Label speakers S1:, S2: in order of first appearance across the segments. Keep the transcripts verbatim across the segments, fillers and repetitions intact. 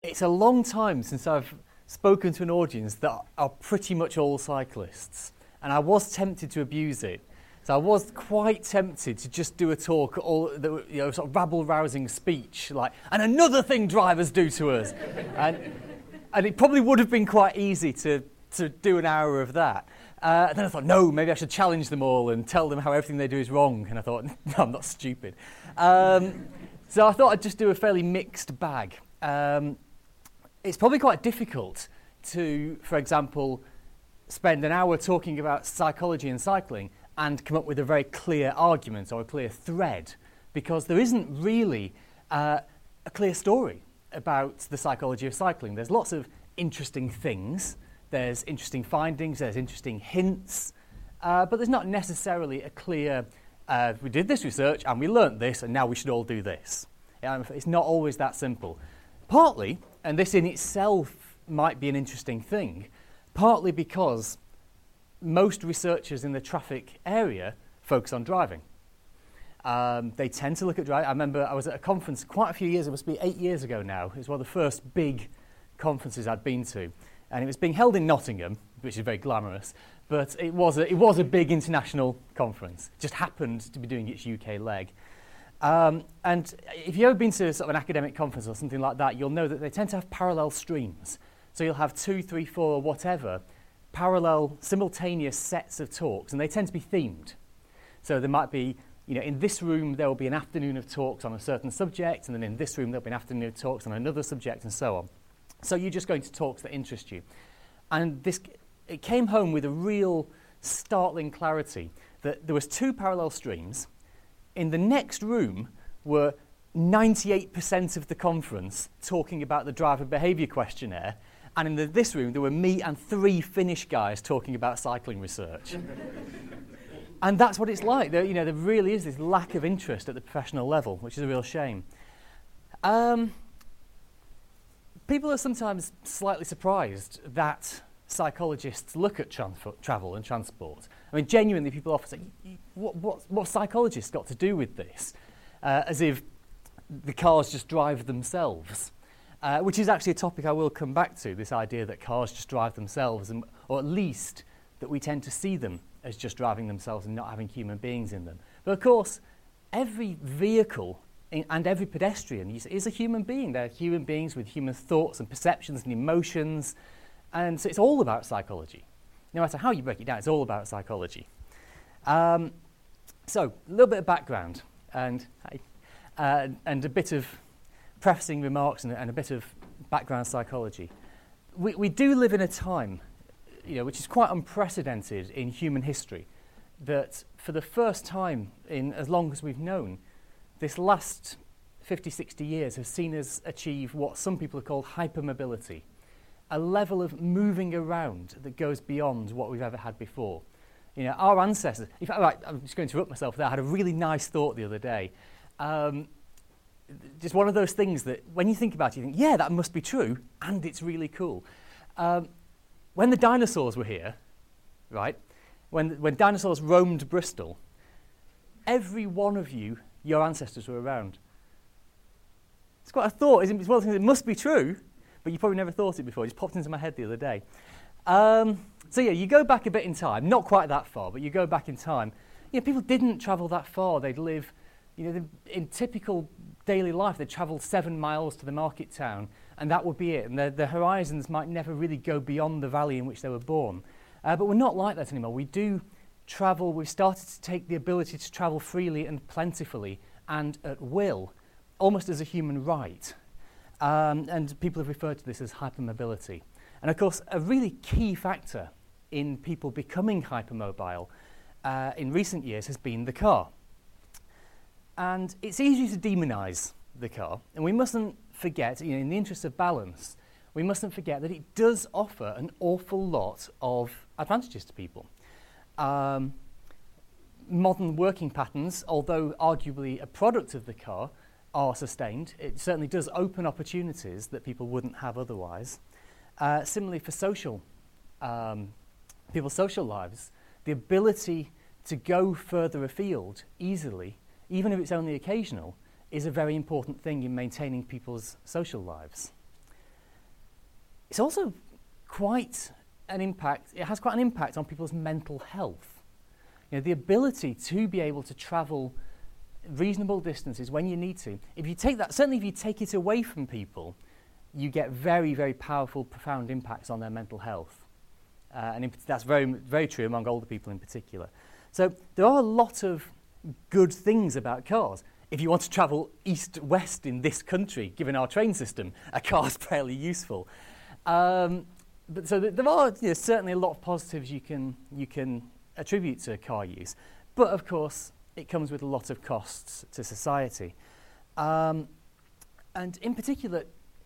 S1: it's a long time since I've spoken to an audience that are pretty much all cyclists, and I was tempted to abuse it. So I was quite tempted to just do a talk, all the, you know, sort of rabble-rousing speech, like, and another thing drivers do to us. and, and it probably would have been quite easy to, to do an hour of that. Uh, and then I thought, no, maybe I should challenge them all and tell them how everything they do is wrong. And I thought, no, I'm not stupid. Um, so I thought I'd just do a fairly mixed bag. Um, it's probably quite difficult to, for example, spend an hour talking about psychology and cycling and come up with a very clear argument or a clear thread, because there isn't really uh, a clear story about the psychology of cycling. There's lots of interesting things, there's interesting findings, there's interesting hints, uh, but there's not necessarily a clear, uh, we did this research and we learnt this and now we should all do this. Um, it's not always that simple. Partly, and this in itself might be an interesting thing, partly because most researchers in the traffic area focus on driving. Um, they tend to look at driving. I remember I was at a conference quite a few years, it must be eight years ago now. It was one of the first big conferences I'd been to. And it was being held in Nottingham, which is very glamorous, but it was a, it was a big international conference. It just happened to be doing its U K leg. Um, and if you've ever been to sort of an academic conference or something like that, you'll know that they tend to have parallel streams. So you'll have two, three, four, or whatever, parallel, simultaneous sets of talks, and they tend to be themed. So there might be, you know, in this room there will be an afternoon of talks on a certain subject, and then in this room there'll be an afternoon of talks on another subject, and so on. So you're just going to talks that interest you. And this, it came home with a real startling clarity that there was two parallel streams. In the next room were ninety-eight percent of the conference talking about the driver behaviour questionnaire, and in the, this room there were me and three Finnish guys talking about cycling research. And that's what it's like. There, you know, there really is this lack of interest at the professional level, which is a real shame. Um, people are sometimes slightly surprised that psychologists look at tranf- travel and transport. I mean, genuinely, people often say, what, what, what psychologists got to do with this? Uh, as if the cars just drive themselves, uh, which is actually a topic I will come back to, this idea that cars just drive themselves, and, or at least that we tend to see them as just driving themselves and not having human beings in them. But of course, every vehicle in, and every pedestrian is, is a human being. They're human beings with human thoughts and perceptions and emotions, and so it's all about psychology. No matter how you break it down, it's all about psychology. Um, so, a little bit of background and uh, and a bit of prefacing remarks and, and a bit of background psychology. We, we do live in a time, you know, which is quite unprecedented in human history, that for the first time in as long as we've known, this last fifty, sixty years have seen us achieve what some people have called hypermobility, a level of moving around that goes beyond what we've ever had before. You know, our ancestors, in fact, right, I'm just going to interrupt myself there, I had a really nice thought the other day. Um, just one of those things that when you think about it, you think, yeah, that must be true, and it's really cool. Um, when the dinosaurs were here, right, when, when dinosaurs roamed Bristol, every one of you, your ancestors were around. It's quite a thought, isn't it? It's one of the things that must be true, but you probably never thought it before. It just popped into my head the other day. Um, so yeah, you go back a bit in time, not quite that far, but you go back in time. You know, people didn't travel that far. They'd live, you know, in typical daily life, they'd travel seven miles to the market town, and that would be it. And the, the horizons might never really go beyond the valley in which they were born. Uh, but we're not like that anymore. We do travel. We've started to take the ability to travel freely and plentifully and at will, almost as a human right. Um, and people have referred to this as hypermobility. And of course, a really key factor in people becoming hypermobile uh, in recent years has been the car. And it's easy to demonise the car, and we mustn't forget, you know, in the interest of balance, we mustn't forget that it does offer an awful lot of advantages to people. Um, modern working patterns, although arguably a product of the car, are sustained. It certainly does open opportunities that people wouldn't have otherwise. Uh, similarly for social, um, people's social lives, the ability to go further afield easily, even if it's only occasional, is a very important thing in maintaining people's social lives. it's also quite an impact, it has quite an impact on people's mental health. You know, the ability to be able to travel reasonable distances when you need to. If you take that, certainly if you take it away from people, you get very, very powerful, profound impacts on their mental health. Uh, and in, that's very, very true among older people in particular. So there are a lot of good things about cars. If you want to travel east-west in this country, given our train system, a car's fairly useful. Um, but so th- there are you know, certainly a lot of positives you can you can attribute to car use. But of course, it comes with a lot of costs to society. Um, and in particular,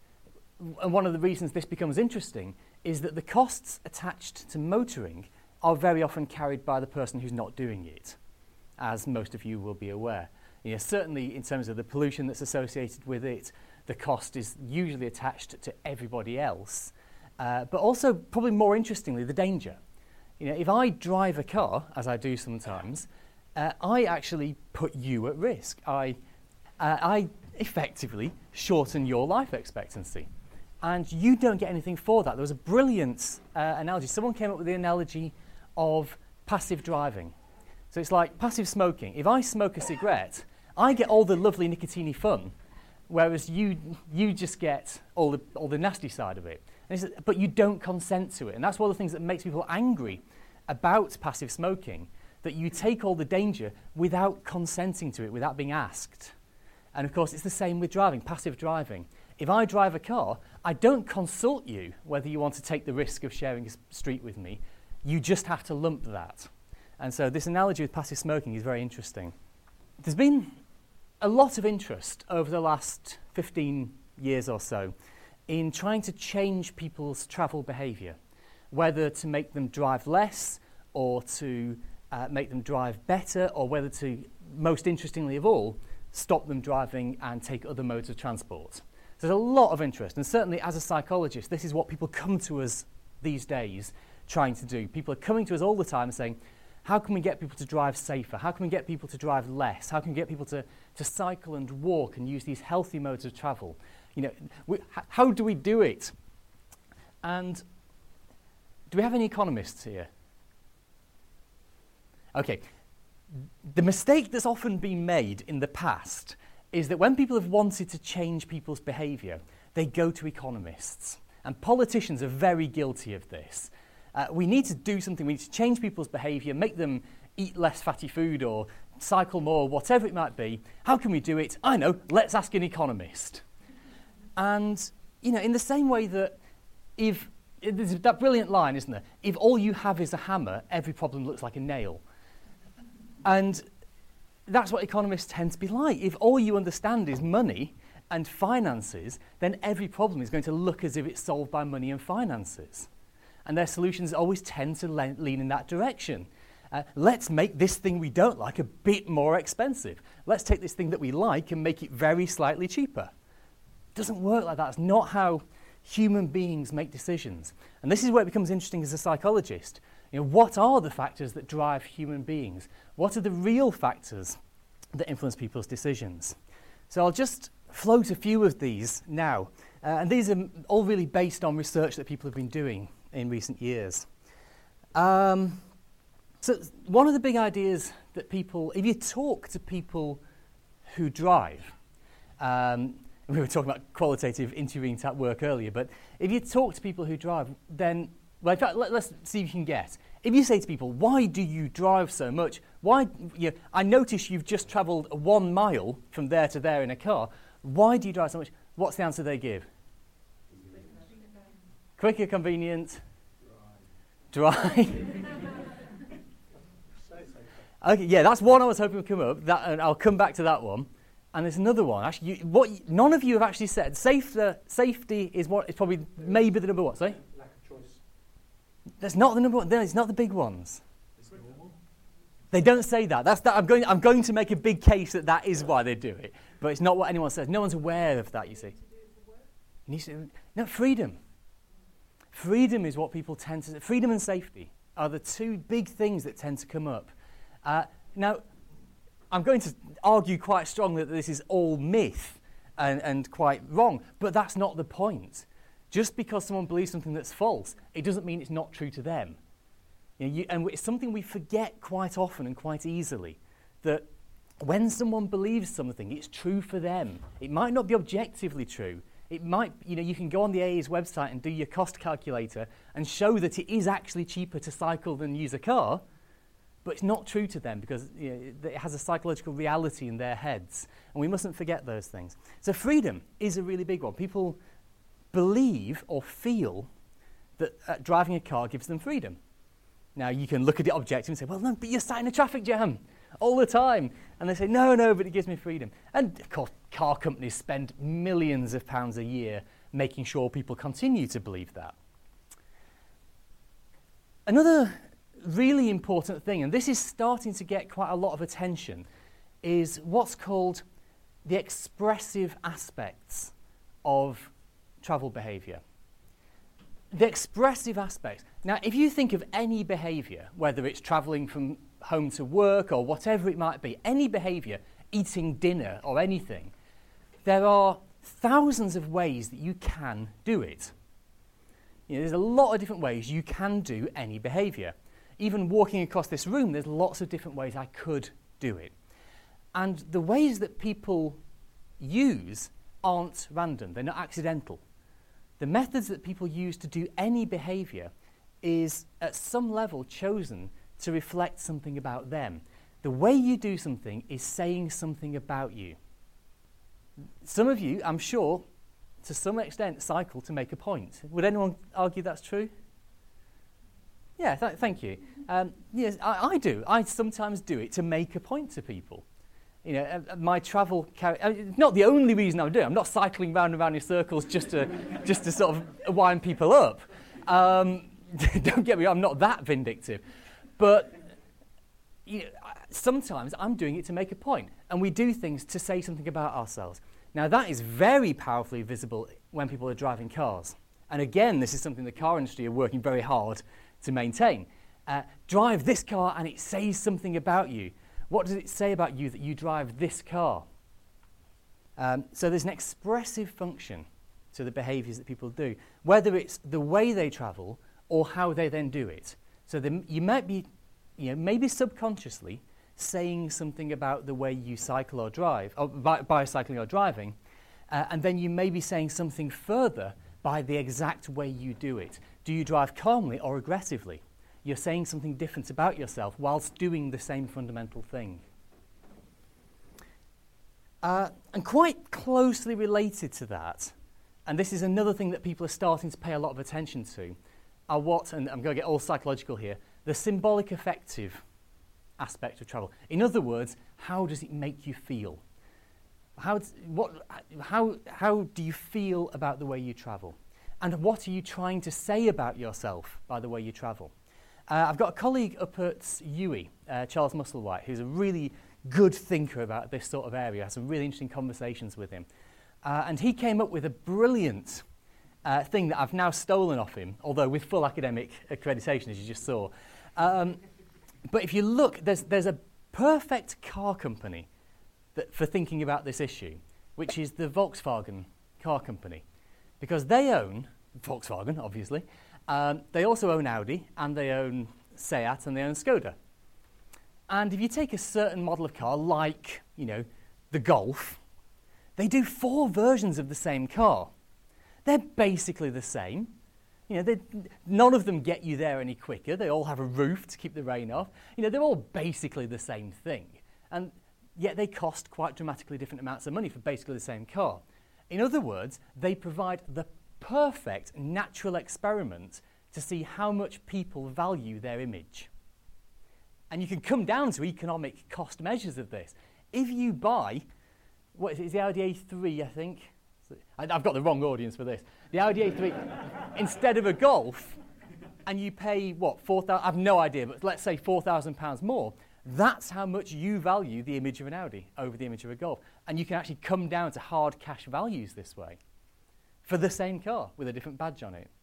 S1: and one of the reasons this becomes interesting is that the costs attached to motoring are very often carried by the person who's not doing it, as most of you will be aware. You know, certainly in terms of the pollution that's associated with it, the cost is usually attached to everybody else. Uh, but also, probably more interestingly, the danger. You know, if I drive a car, as I do sometimes, uh, I actually put you at risk. I, uh, I effectively shorten your life expectancy. And you don't get anything for that. There was a brilliant uh, analogy. Someone came up with the analogy of passive driving. So it's like passive smoking. If I smoke a cigarette, I get all the lovely nicotine-y fun, whereas you you just get all the all the nasty side of it. And it's, but you don't consent to it. And that's one of the things that makes people angry about passive smoking, that you take all the danger without consenting to it, without being asked. And of course, it's the same with driving, passive driving. If I drive a car, I don't consult you whether you want to take the risk of sharing a street with me. You just have to lump that. And so this analogy with passive smoking is very interesting. There's been a lot of interest over the last fifteen years or so in trying to change people's travel behaviour, whether to make them drive less or to uh, make them drive better, or whether to, most interestingly of all, stop them driving and take other modes of transport. So there's a lot of interest, and certainly as a psychologist, this is what people come to us these days trying to do. People are coming to us all the time saying, how can we get people to drive safer? How can we get people to drive less? How can we get people to, to cycle and walk and use these healthy modes of travel? You know, we, h- how do we do it? And do we have any economists here? Okay. The mistake that's often been made in the past is that when people have wanted to change people's behaviour, they go to economists. And politicians are very guilty of this. Uh, we need to do something. We need to change people's behaviour, make them eat less fatty food or cycle more, whatever it might be. How can we do it? I know, let's ask an economist. And, you know, in the same way that if, there's that brilliant line, isn't there? If all you have is a hammer, every problem looks like a nail. And that's what economists tend to be like. If all you understand is money and finances, then every problem is going to look as if it's solved by money and finances. And their solutions always tend to le- lean in that direction. Uh, let's make this thing we don't like a bit more expensive. Let's take this thing that we like and make it very slightly cheaper. It doesn't work like that. It's not how human beings make decisions. And this is where it becomes interesting as a psychologist. You know, what are the factors that drive human beings? What are the real factors that influence people's decisions? So I'll just float a few of these now. Uh, and these are all really based on research that people have been doing in recent years. Um, so one of the big ideas that people, if you talk to people who drive, um, we were talking about qualitative interviewing type work earlier, but if you talk to people who drive, then, well, in fact, let, let's see if you can guess. If you say to people, why do you drive so much? Why, you know, I notice you've just travelled one mile from there to there in a car. Why do you drive so much? What's the answer they give? Quicker, convenient, dry. Okay, yeah, that's one I was hoping would come up. That, and I'll come back to that one. And there's another one. Actually, you, what none of you have actually said. Safe, uh, safety is what is probably maybe the number one. Sorry.
S2: Lack of choice.
S1: That's not the number one. It's not the big ones. It's normal. They don't say that. That's that. I'm going. I'm going to make a big case that that is why they do it. But it's not what anyone says. No one's aware of that. You see. Needs to, no freedom. Freedom is what people tend to say. Freedom and safety are the two big things that tend to come up. Uh, now, I'm going to argue quite strongly that this is all myth and, and quite wrong, but that's not the point. Just because someone believes something that's false, it doesn't mean it's not true to them. You know, you, and it's something we forget quite often and quite easily, that when someone believes something, it's true for them. It might not be objectively true. It might, you know, you can go on the A A's website and do your cost calculator and show that it is actually cheaper to cycle than use a car, but it's not true to them because, you know, it has a psychological reality in their heads, and we mustn't forget those things. So freedom is a really big one. People believe or feel that uh, driving a car gives them freedom. Now, you can look at it objectively and say, well, no, but you're sat in a traffic jam all the time. And they say, no, no, but it gives me freedom. And, of course, car companies spend millions of pounds a year making sure people continue to believe that. Another really important thing, and this is starting to get quite a lot of attention, is what's called the expressive aspects of travel behaviour. The expressive aspects. Now, if you think of any behaviour, whether it's travelling from home to work or whatever it might be, any behaviour, eating dinner or anything, there are thousands of ways that you can do it. You know, there's a lot of different ways you can do any behaviour. Even walking across this room, there's lots of different ways I could do it. And the ways that people use aren't random, they're not accidental. The methods that people use to do any behaviour is at some level chosen to reflect something about them. The way you do something is saying something about you. Some of you, I'm sure, to some extent, cycle to make a point. Would anyone argue that's true? Yeah, th- thank you. Um, yes, I, I do. I sometimes do it to make a point to people. You know, uh, my travel, car- uh, not the only reason I do it. I'm not cycling round and round in circles just to, just to sort of wind people up. Um, don't get me wrong, I'm not that vindictive. But you know, sometimes I'm doing it to make a point, and we do things to say something about ourselves. Now, that is very powerfully visible when people are driving cars. And again, this is something the car industry are working very hard to maintain. Uh, drive this car and it says something about you. What does it say about you that you drive this car? Um, so there's an expressive function to the behaviours that people do, whether it's the way they travel or how they then do it. So the, you might be, you know, maybe subconsciously saying something about the way you cycle or drive, or by, by cycling or driving, uh, and then you may be saying something further by the exact way you do it. Do you drive calmly or aggressively? You're saying something different about yourself whilst doing the same fundamental thing. Uh, and quite closely related to that, and this is another thing that people are starting to pay a lot of attention to, are what, and I'm going to get all psychological here, the symbolic affective aspect of travel. In other words, how does it make you feel? How, what, how, how do you feel about the way you travel? And what are you trying to say about yourself by the way you travel? Uh, I've got a colleague up at U I, uh, Charles Musselwhite, who's a really good thinker about this sort of area. I had some really interesting conversations with him. Uh, and he came up with a brilliant uh, thing that I've now stolen off him, although with full academic accreditation, as you just saw. Um, but if you look, there's, there's a perfect car company that, for thinking about this issue, which is the Volkswagen car company. Because they own, Volkswagen, obviously, um, they also own Audi, and they own Seat, and they own Skoda. And if you take a certain model of car, like, you know, the Golf, they do four versions of the same car. They're basically the same. You know, none of them get you there any quicker. They all have a roof to keep the rain off. You know, they're all basically the same thing. And yet they cost quite dramatically different amounts of money for basically the same car. In other words, they provide the perfect natural experiment to see how much people value their image. And you can come down to economic cost measures of this. If you buy, what is it, it's the Audi A three, I think. I've got the wrong audience for this. The Audi A three, instead of a Golf, and you pay, what, four thousand pounds, I have no idea, but let's say four thousand pounds more, that's how much you value the image of an Audi over the image of a Golf. And you can actually come down to hard cash values this way for the same car with a different badge on it.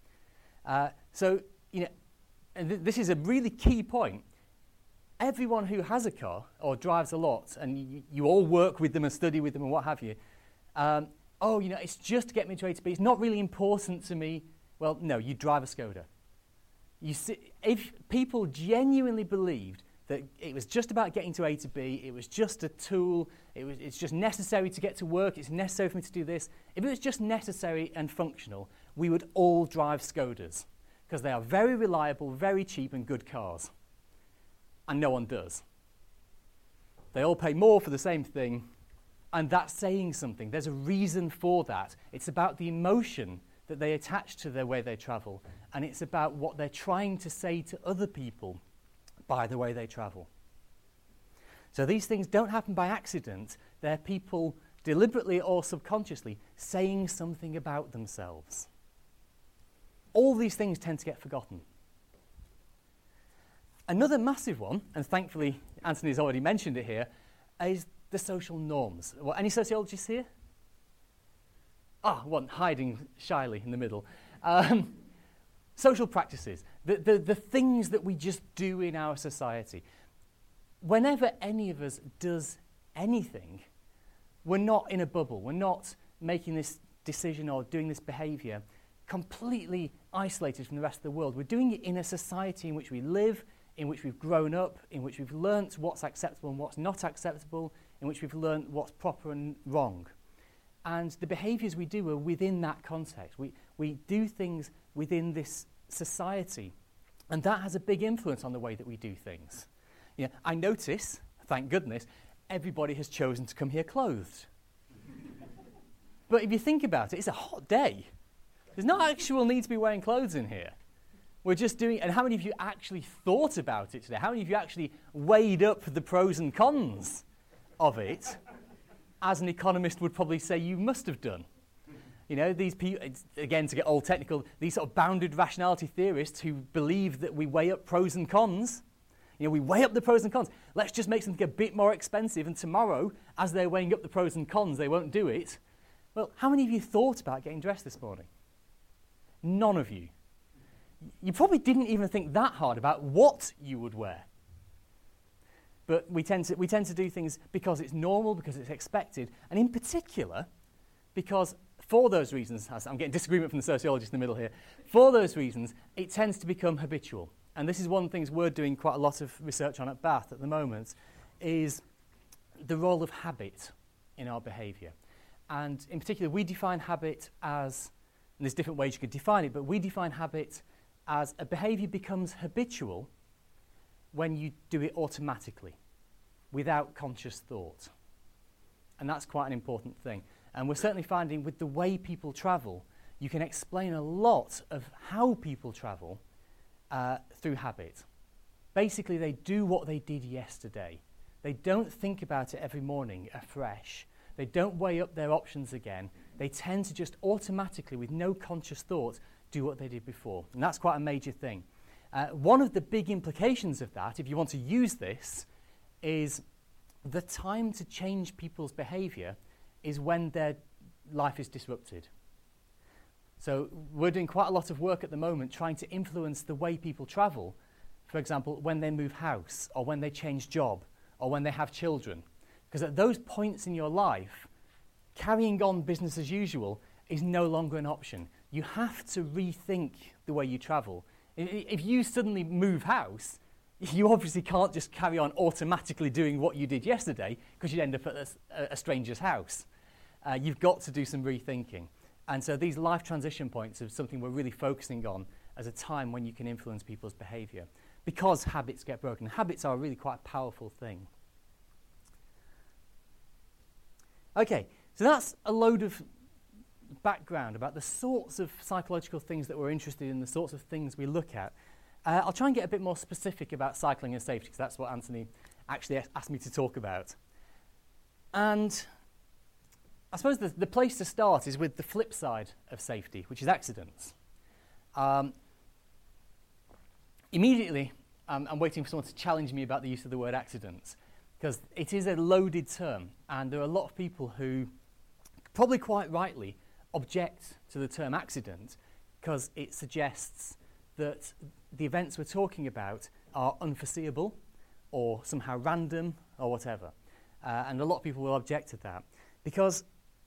S1: Uh, so, you know, and th- this is a really key point. Everyone who has a car or drives a lot, and y- you all work with them and study with them and what have you, um, oh, you know, it's just to get me to A to B. It's not really important to me. Well, no, you drive a Skoda. You see, if people genuinely believed that it was just about getting to A to B, it was just a tool, it was, it's just necessary to get to work, it's necessary for me to do this. If it was just necessary and functional, we would all drive Skodas because they are very reliable, very cheap and good cars. And no one does. They all pay more for the same thing, and that's saying something. There's a reason for that. It's about the emotion that they attach to the way they travel, and it's about what they're trying to say to other people by the way they travel. So these things don't happen by accident. They're people deliberately or subconsciously saying something about themselves. All these things tend to get forgotten. Another massive one, and thankfully Anthony's already mentioned it here, is the social norms. Well, any sociologists here? Ah, one hiding shyly in the middle. Um, social practices, the, the, the things that we just do in our society. Whenever any of us does anything, we're not in a bubble. We're not making this decision or doing this behaviour completely isolated from the rest of the world. We're doing it in a society in which we live, in which we've grown up, in which we've learnt what's acceptable and what's not acceptable, in which we've learnt what's proper and wrong. And the behaviours we do are within that context. We, we do things within this society. And that has a big influence on the way that we do things. You know, I notice, thank goodness, everybody has chosen to come here clothed. But if you think about it, it's a hot day. There's no actual need to be wearing clothes in here. We're just doing, and how many of you actually thought about it today? How many of you actually weighed up the pros and cons of it? As an economist would probably say you must have done. You know, these people, again, to get all technical, these sort of bounded rationality theorists who believe that we weigh up pros and cons. You know, we weigh up the pros and cons. Let's just make something a bit more expensive, and tomorrow, as they're weighing up the pros and cons, they won't do it. Well, how many of you thought about getting dressed this morning? None of you. You probably didn't even think that hard about what you would wear. But we tend to we tend to do things because it's normal, because it's expected, and in particular, because for those reasons, I'm getting disagreement from the sociologist in the middle here, for those reasons, it tends to become habitual. And this is one of the things we're doing quite a lot of research on at Bath at the moment, is the role of habit in our behaviour. And in particular, we define habit as, and there's different ways you could define it, but we define habit as a behaviour becomes habitual when you do it automatically, without conscious thought. And that's quite an important thing. And we're certainly finding with the way people travel, you can explain a lot of how people travel uh, through habit. Basically, they do what they did yesterday. They don't think about it every morning afresh. They don't weigh up their options again. They tend to just automatically, with no conscious thought, do what they did before. And that's quite a major thing. Uh, one of the big implications of that, if you want to use this, is the time to change people's behaviour is when their life is disrupted. So we're doing quite a lot of work at the moment trying to influence the way people travel. For example, when they move house, or when they change job, or when they have children. Because at those points in your life, carrying on business as usual is no longer an option. You have to rethink the way you travel. If you suddenly move house, you obviously can't just carry on automatically doing what you did yesterday because you'd end up at a, a stranger's house. Uh, you've got to do some rethinking. And so these life transition points are something we're really focusing on as a time when you can influence people's behaviour, because habits get broken. Habits are really quite a powerful thing. Okay, so that's a load of background about the sorts of psychological things that we're interested in, the sorts of things we look at. Uh, I'll try and get a bit more specific about cycling and safety, because that's what Anthony actually asked me to talk about. And I suppose the, the place to start is with the flip side of safety, which is accidents. Um, immediately, um, I'm waiting for someone to challenge me about the use of the word accidents, because it is a loaded term, and there are a lot of people who, probably quite rightly, object to the term accident because it suggests that the events we're talking about are unforeseeable or somehow random or whatever. Uh, and a lot of people will object to that because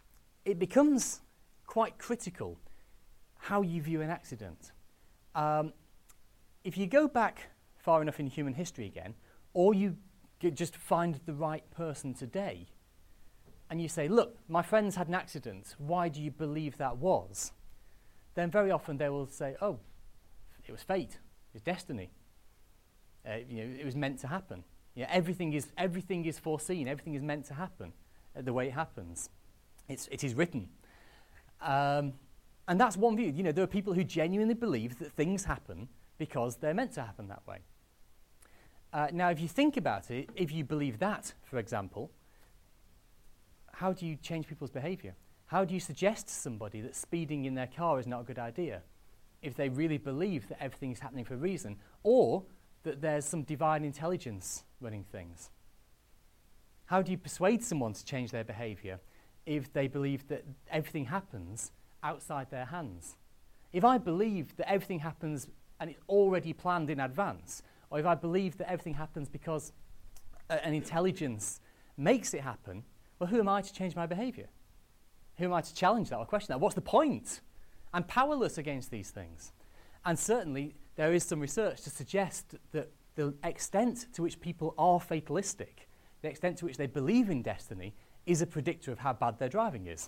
S1: it becomes quite critical how you view an accident. Um, if you go back far enough in human history again, or you g- just find the right person today, and you say, look, my friend's had an accident, why do you believe that was? Then very often they will say, oh, it was fate, it was destiny. Uh, you know, it was meant to happen. You know, everything is everything is foreseen, everything is meant to happen uh, the way it happens. It's, it is written. Um, and that's one view. You know, there are people who genuinely believe that things happen because they're meant to happen that way. Uh, now, if you think about it, if you believe that, for example, how do you change people's behaviour? How do you suggest to somebody that speeding in their car is not a good idea if they really believe that everything is happening for a reason, or that there's some divine intelligence running things? How do you persuade someone to change their behaviour if they believe that everything happens outside their hands? If I believe that everything happens and it's already planned in advance, or if I believe that everything happens because uh, an intelligence makes it happen, well, who am I to change my behaviour? Who am I to challenge that or question that? What's the point? I'm powerless against these things. And certainly there is some research to suggest that the extent to which people are fatalistic, the extent to which they believe in destiny, is a predictor of how bad their driving is.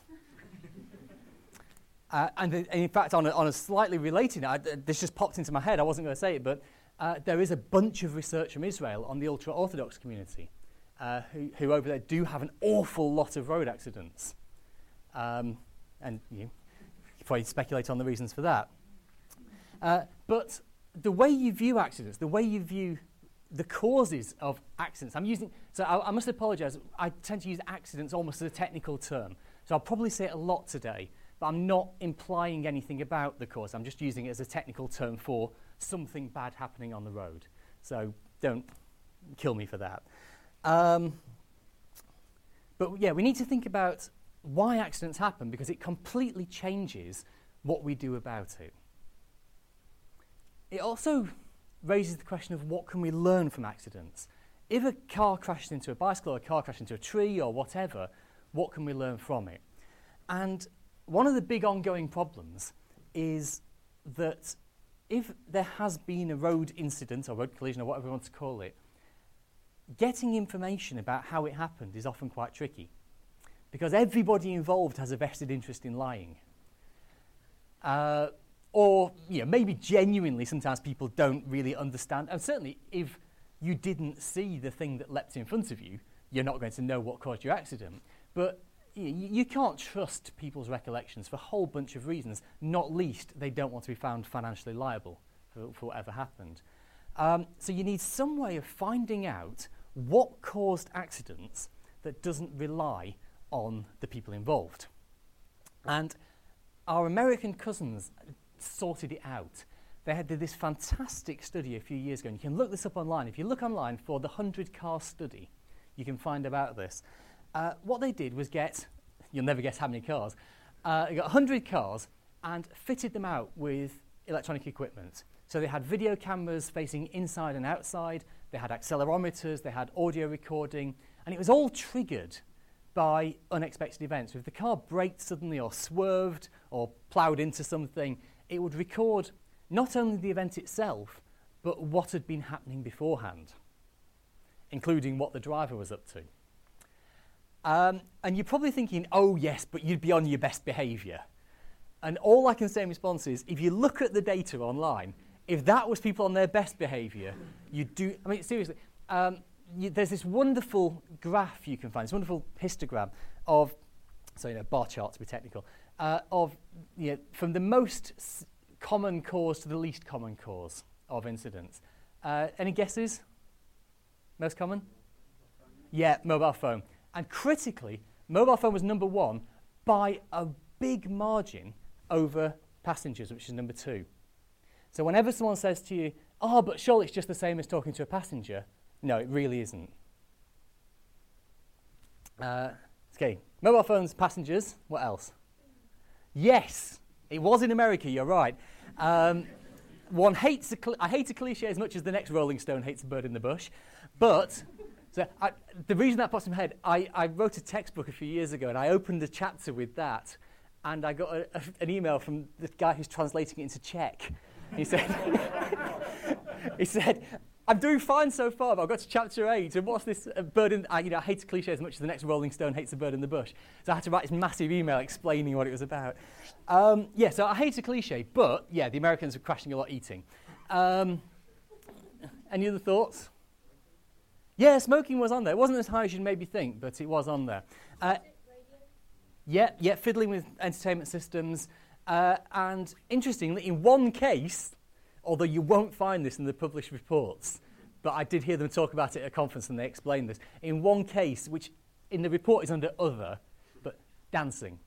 S1: uh, and, the, and in fact, on a, on a slightly related note, uh, this just popped into my head, I wasn't going to say it, but uh, there is a bunch of research from Israel on the ultra-Orthodox community, uh, who, who over there do have an awful lot of road accidents. Um, and you, you probably speculate on the reasons for that. Uh, but the way you view accidents, the way you view the causes of accidents, I'm using, so I, I must apologise, I tend to use accidents almost as a technical term. So I'll probably say it a lot today, but I'm not implying anything about the cause. I'm just using it as a technical term for something bad happening on the road. So don't kill me for that. Um, but yeah, we need to think about why accidents happen, because it completely changes what we do about it. It also raises the question of what can we learn from accidents. If a car crashes into a bicycle, or a car crashes into a tree or whatever, what can we learn from it? And one of the big ongoing problems is that if there has been a road incident or road collision or whatever you want to call it, getting information about how it happened is often quite tricky, because everybody involved has a vested interest in lying. Uh, or, you know, maybe genuinely sometimes people don't really understand. And certainly if you didn't see the thing that leapt in front of you, you're not going to know what caused your accident. But you, you can't trust people's recollections for a whole bunch of reasons, not least they don't want to be found financially liable for, for whatever happened. Um, so you need some way of finding out what caused accidents that doesn't rely on the people involved. And our American cousins sorted it out. They had did this fantastic study a few years ago, and you can look this up online. If you look online for the one hundred car study, you can find about this. Uh, what they did was get, you'll never guess how many cars, uh, they got one hundred cars and fitted them out with electronic equipment. So they had video cameras facing inside and outside, they had accelerometers, they had audio recording, and it was all triggered by unexpected events. If the car braked suddenly or swerved or ploughed into something, it would record not only the event itself, but what had been happening beforehand, including what the driver was up to. Um, and you're probably thinking, oh yes, but you'd be on your best behaviour. And all I can say in response is, if you look at the data online, if that was people on their best behaviour, you do, I mean, seriously, um, you, there's this wonderful graph you can find, this wonderful histogram of, so, you know, bar chart to be technical, uh, of, you know, from the most s- common cause to the least common cause of incidents. Uh, any guesses? Most common? Yeah, mobile phone. And critically, mobile phone was number one by a big margin over passengers, which is number two. So whenever someone says to you, oh, but surely it's just the same as talking to a passenger, no, it really isn't. Uh, okay, mobile phones, passengers, what else? Yes, it was in America, you're right. Um, one hates a cl- I hate a cliche as much as the next Rolling Stone hates a bird in the bush, but So I, the reason that pops in my head, I, I wrote a textbook a few years ago, and I opened the chapter with that, and I got a, a, an email from the guy who's translating it into Czech. He said, he said, I'm doing fine so far, but I've got to chapter eight, and what's this uh, bird in, I, you know, I hate a cliche as much as the next Rolling Stone hates a bird in the bush. So I had to write this massive email explaining what it was about. Um, yeah, so I hate a cliche, but yeah, the Americans are crashing a lot eating. Um, any other thoughts? Yeah, smoking was on there. It wasn't as high as you'd maybe think, but it was on there. Uh, yeah, yeah, fiddling with entertainment systems. Uh, and interestingly, in one case, although you won't find this in the published reports, but I did hear them talk about it at a conference and they explained this. In one case, which in the report is under other, but dancing.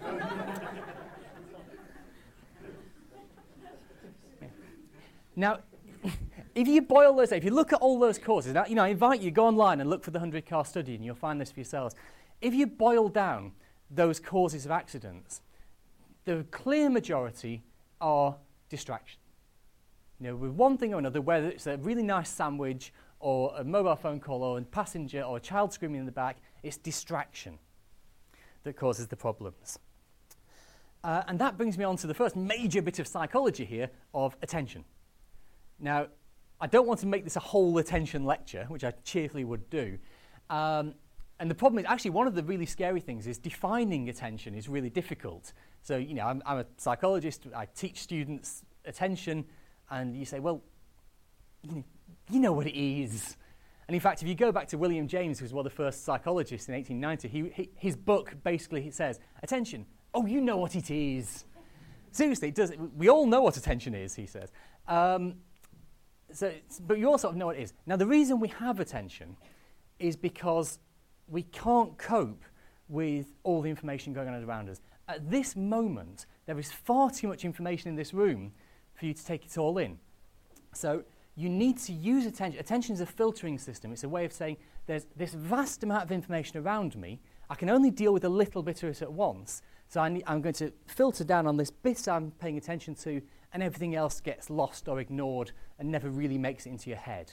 S1: Now, if you boil those, if you look at all those causes, now, you know, I invite you, go online and look for the hundred-car study and you'll find this for yourselves. If you boil down those causes of accidents, the clear majority are distraction. You know, with one thing or another, whether it's a really nice sandwich or a mobile phone call or a passenger or a child screaming in the back, it's distraction that causes the problems. Uh, and that brings me on to the first major bit of psychology here of attention. Now, I don't want to make this a whole attention lecture, which I cheerfully would do. Um, and the problem is, actually, one of the really scary things is defining attention is really difficult. So, you know, I'm, I'm a psychologist, I teach students attention, and you say, well, you know, you know what it is. And in fact, if you go back to William James, who was one of the first psychologists in eighteen ninety, he, he, his book basically says, attention, oh, you know what it is. Seriously, it does. We all know what attention is, he says. Um, So, but you all sort of know what it is. Now, the reason we have attention is because we can't cope with all the information going on around us. At this moment, there is far too much information in this room for you to take it all in. So you need to use attention. Attention is a filtering system. It's a way of saying there's this vast amount of information around me. I can only deal with a little bit of it at once. So I need, I'm going to filter down on this bit I'm paying attention to, and everything else gets lost or ignored and never really makes it into your head.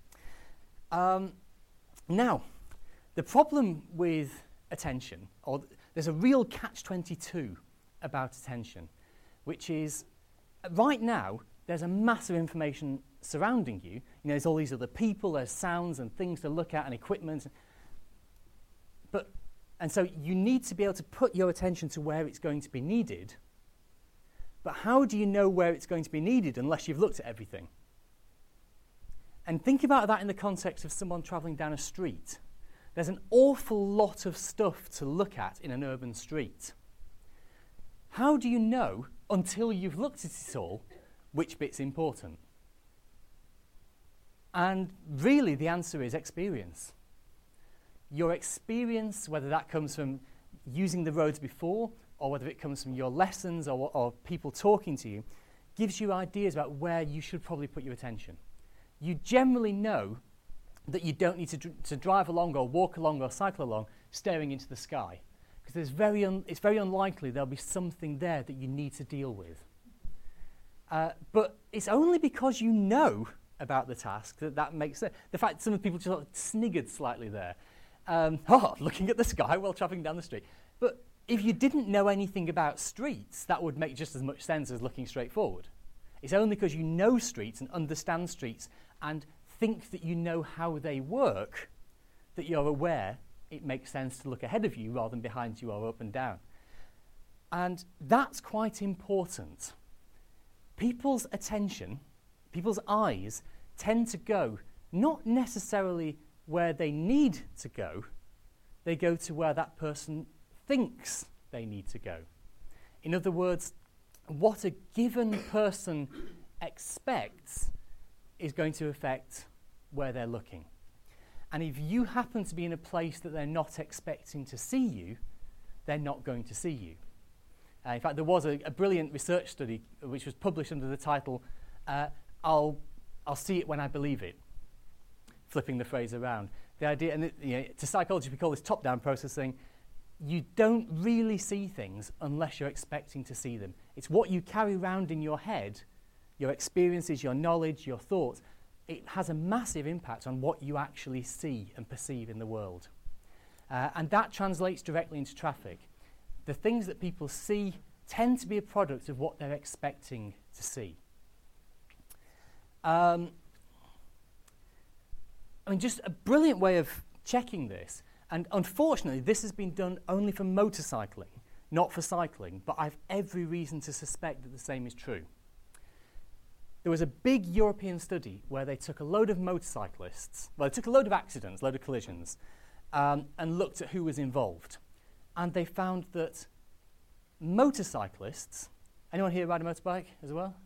S1: Um, now, the problem with attention, or th- there's a real catch twenty-two about attention, which is right now there's a mass of information surrounding you. You know, there's all these other people, there's sounds and things to look at and equipment. But, and so you need to be able to put your attention to where it's going to be needed. But how do you know where it's going to be needed unless you've looked at everything? And think about that in the context of someone travelling down a street. There's an awful lot of stuff to look at in an urban street. How do you know, until you've looked at it all, which bit's important? And really the answer is experience. Your experience, whether that comes from using the roads before, or whether it comes from your lessons or, or people talking to you, gives you ideas about where you should probably put your attention. You generally know that you don't need to, dr- to drive along or walk along or cycle along staring into the sky, because there's very un- it's very unlikely there'll be something there that you need to deal with. Uh, but it's only because you know about the task that that makes sense. The fact some people just sort of sniggered slightly there. Um, oh, looking at the sky while travelling down the street. But if you didn't know anything about streets, that would make just as much sense as looking straight forward. It's only because you know streets and understand streets and think that you know how they work that you're aware it makes sense to look ahead of you rather than behind you or up and down. And that's quite important. People's attention, people's eyes, tend to go not necessarily where they need to go, they go to where that person thinks they need to go. In other words, what a given person expects is going to affect where they're looking. And if you happen to be in a place that they're not expecting to see you, they're not going to see you. Uh, in fact, there was a, a brilliant research study which was published under the title, uh, I'll, I'll see it when I believe it, flipping the phrase around. The idea, and it, you know, to psychology we call this top-down processing. You don't really see things unless you're expecting to see them. It's what you carry around in your head, your experiences, your knowledge, your thoughts, it has a massive impact on what you actually see and perceive in the world. Uh, and that translates directly into traffic. The things that people see tend to be a product of what they're expecting to see. Um, I mean, just a brilliant way of checking this, and unfortunately this has been done only for motorcycling, not for cycling, but I've every reason to suspect that the same is true. There was a big European study where they took a load of motorcyclists, well, they took a load of accidents, a load of collisions, um, and looked at who was involved. And they found that motorcyclists, anyone here ride a motorbike as well?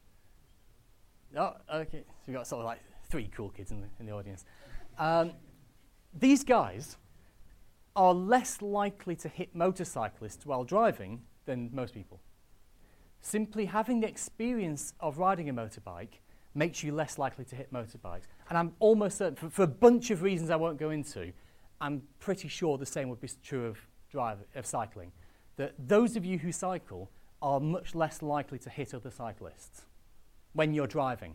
S1: Oh, okay, so we've got sort of like three cool kids in the, in the audience. Um, these guys are less likely to hit motorcyclists while driving than most people. Simply having the experience of riding a motorbike makes you less likely to hit motorbikes. And I'm almost certain, for, for a bunch of reasons I won't go into, I'm pretty sure the same would be true of, drive, of cycling. That those of you who cycle are much less likely to hit other cyclists when you're driving.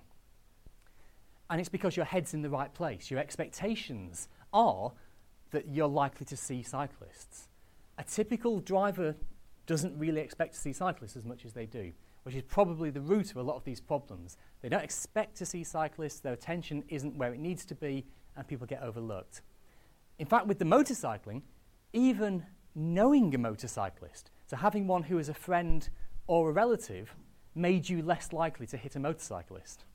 S1: And it's because your head's in the right place. Your expectations are that you're likely to see cyclists. A typical driver doesn't really expect to see cyclists as much as they do, which is probably the root of a lot of these problems. They don't expect to see cyclists, their attention isn't where it needs to be, and people get overlooked. In fact, with the motorcycling, even knowing a motorcyclist, so having one who is a friend or a relative, made you less likely to hit a motorcyclist.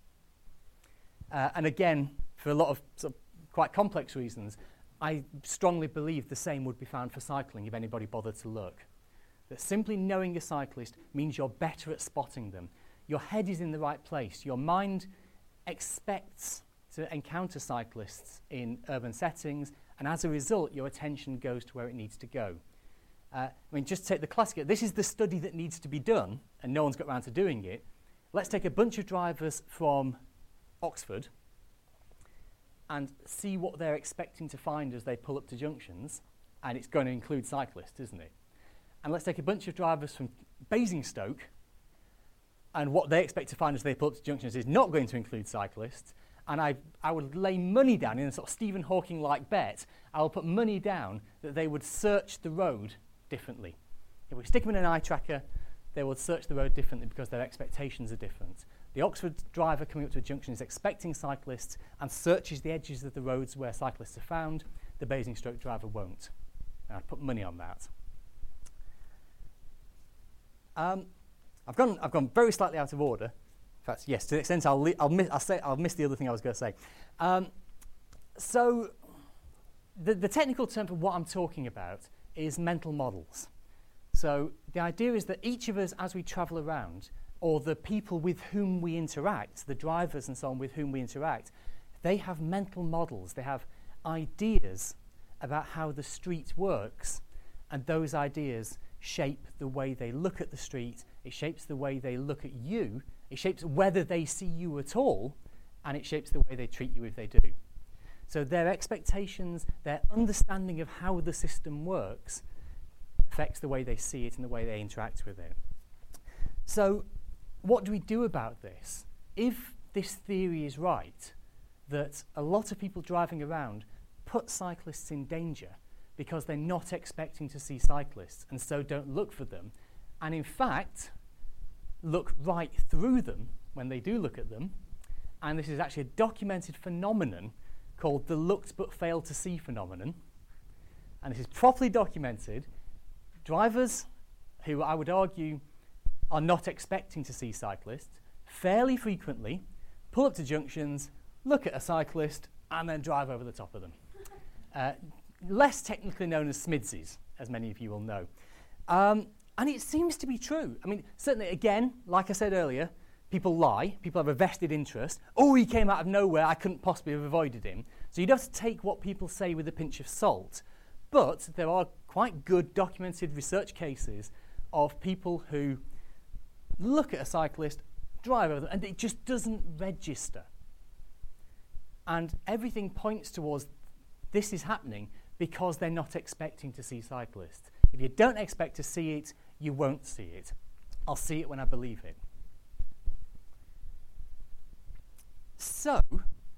S1: Uh, and again, for a lot of, sort of quite complex reasons, I strongly believe the same would be found for cycling if anybody bothered to look. That simply knowing a cyclist means you're better at spotting them. Your head is in the right place. Your mind expects to encounter cyclists in urban settings, and as a result, your attention goes to where it needs to go. Uh, I mean, just take the classic. This is the study that needs to be done, and no one's got around to doing it. Let's take a bunch of drivers from Oxford and see what they're expecting to find as they pull up to junctions, and it's going to include cyclists, isn't it? And let's take a bunch of drivers from Basingstoke, and what they expect to find as they pull up to junctions is not going to include cyclists. And I, I would lay money down in a sort of Stephen Hawking-like bet. I will put money down that they would search the road differently. If we stick them in an eye tracker, they will search the road differently because their expectations are different. The Oxford driver coming up to a junction is expecting cyclists and searches the edges of the roads where cyclists are found. The Basingstoke driver won't. And I'd put money on that. Um, I've gone. I've gone very slightly out of order. In fact, yes, to the extent I'll, li- I'll, miss, I'll, say, I'll miss the other thing I was going to say. Um, so, the, the technical term for what I'm talking about is mental models. So, the idea is that each of us, as we travel around, or the people with whom we interact, the drivers and so on with whom we interact, they have mental models. They have ideas about how the street works, and those ideas shape the way they look at the street, it shapes the way they look at you, it shapes whether they see you at all, and it shapes the way they treat you if they do. So their expectations, their understanding of how the system works affects the way they see it and the way they interact with it. So what do we do about this? If this theory is right, that a lot of people driving around put cyclists in danger because they're not expecting to see cyclists and so don't look for them, and in fact look right through them when they do look at them, and this is actually a documented phenomenon called the looked but failed to see phenomenon, and this is properly documented. Drivers who I would argue are not expecting to see cyclists fairly frequently pull up to junctions, look at a cyclist, and then drive over the top of them. Uh, less technically known as smidsies, as many of you will know. Um, and it seems to be true. I mean, certainly, again, like I said earlier, people lie. People have a vested interest. Oh, he came out of nowhere. I couldn't possibly have avoided him. So you'd have to take what people say with a pinch of salt. But there are quite good documented research cases of people who look at a cyclist, drive over them, and it just doesn't register. And everything points towards this is happening because they're not expecting to see cyclists. If you don't expect to see it, you won't see it. I'll see it when I believe it. So,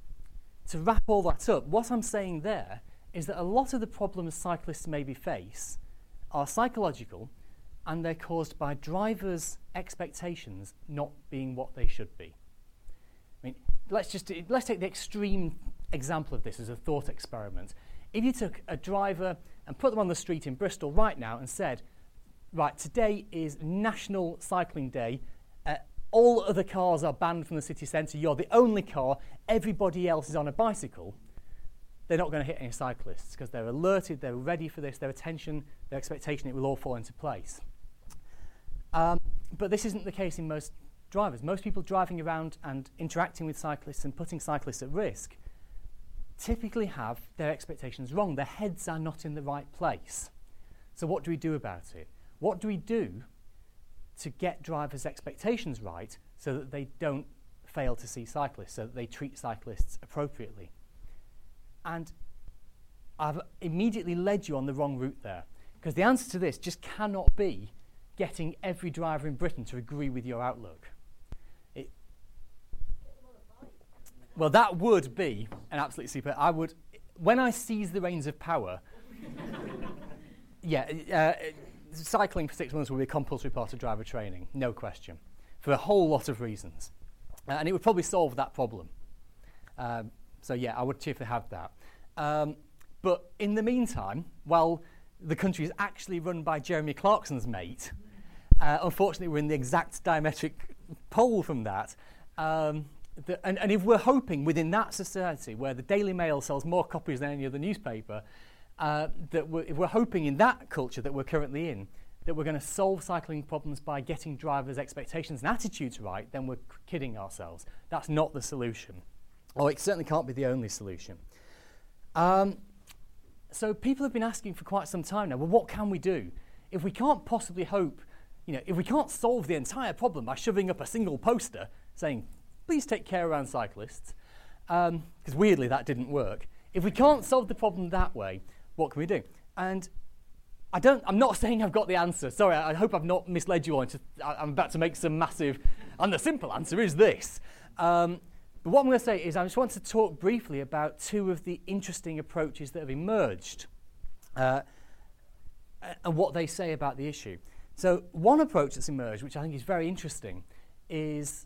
S1: to wrap all that up, what I'm saying there is that a lot of the problems cyclists maybe face are psychological, and they're caused by drivers' expectations not being what they should be. I mean, let's just let's take the extreme example of this as a thought experiment. If you took a driver and put them on the street in Bristol right now and said, right, today is National Cycling Day, uh, all other cars are banned from the city centre, you're the only car, everybody else is on a bicycle, they're not going to hit any cyclists because they're alerted, they're ready for this, their attention, their expectation, it will all fall into place. Um, but this isn't the case in most drivers. Most people driving around and interacting with cyclists and putting cyclists at risk typically have their expectations wrong. Their heads are not in the right place. So what do we do about it? What do we do to get drivers' expectations right so that they don't fail to see cyclists, so that they treat cyclists appropriately? And I've immediately led you on the wrong route there, because the answer to this just cannot be getting every driver in Britain to agree with your outlook. It, well, that would be an absolute super. I would, when I seize the reins of power, yeah, uh, cycling for six months will be a compulsory part of driver training, no question, for a whole lot of reasons. Uh, and it would probably solve that problem. Um, so, yeah, I would cheerfully have that. Um, but in the meantime, while the country is actually run by Jeremy Clarkson's mate, uh, unfortunately, we're in the exact diametric pole from that. Um, the, and, and if we're hoping within that society, where the Daily Mail sells more copies than any other newspaper, uh, that we're, if we're hoping in that culture that we're currently in, that we're going to solve cycling problems by getting drivers' expectations and attitudes right, then we're kidding ourselves. That's not the solution. Or it certainly can't be the only solution. Um, so people have been asking for quite some time now, well, what can we do? If we can't possibly hope, you know, if we can't solve the entire problem by shoving up a single poster saying, please take care around cyclists, because um, weirdly that didn't work. If we can't solve the problem that way, what can we do? And I don't, I'm not saying I've got the answer. Sorry, I, I hope I've not misled you on. To, I, I'm about to make some massive, and the simple answer is this. Um, But what I'm going to say is I just want to talk briefly about two of the interesting approaches that have emerged uh, and what they say about the issue. So one approach that's emerged, which I think is very interesting, is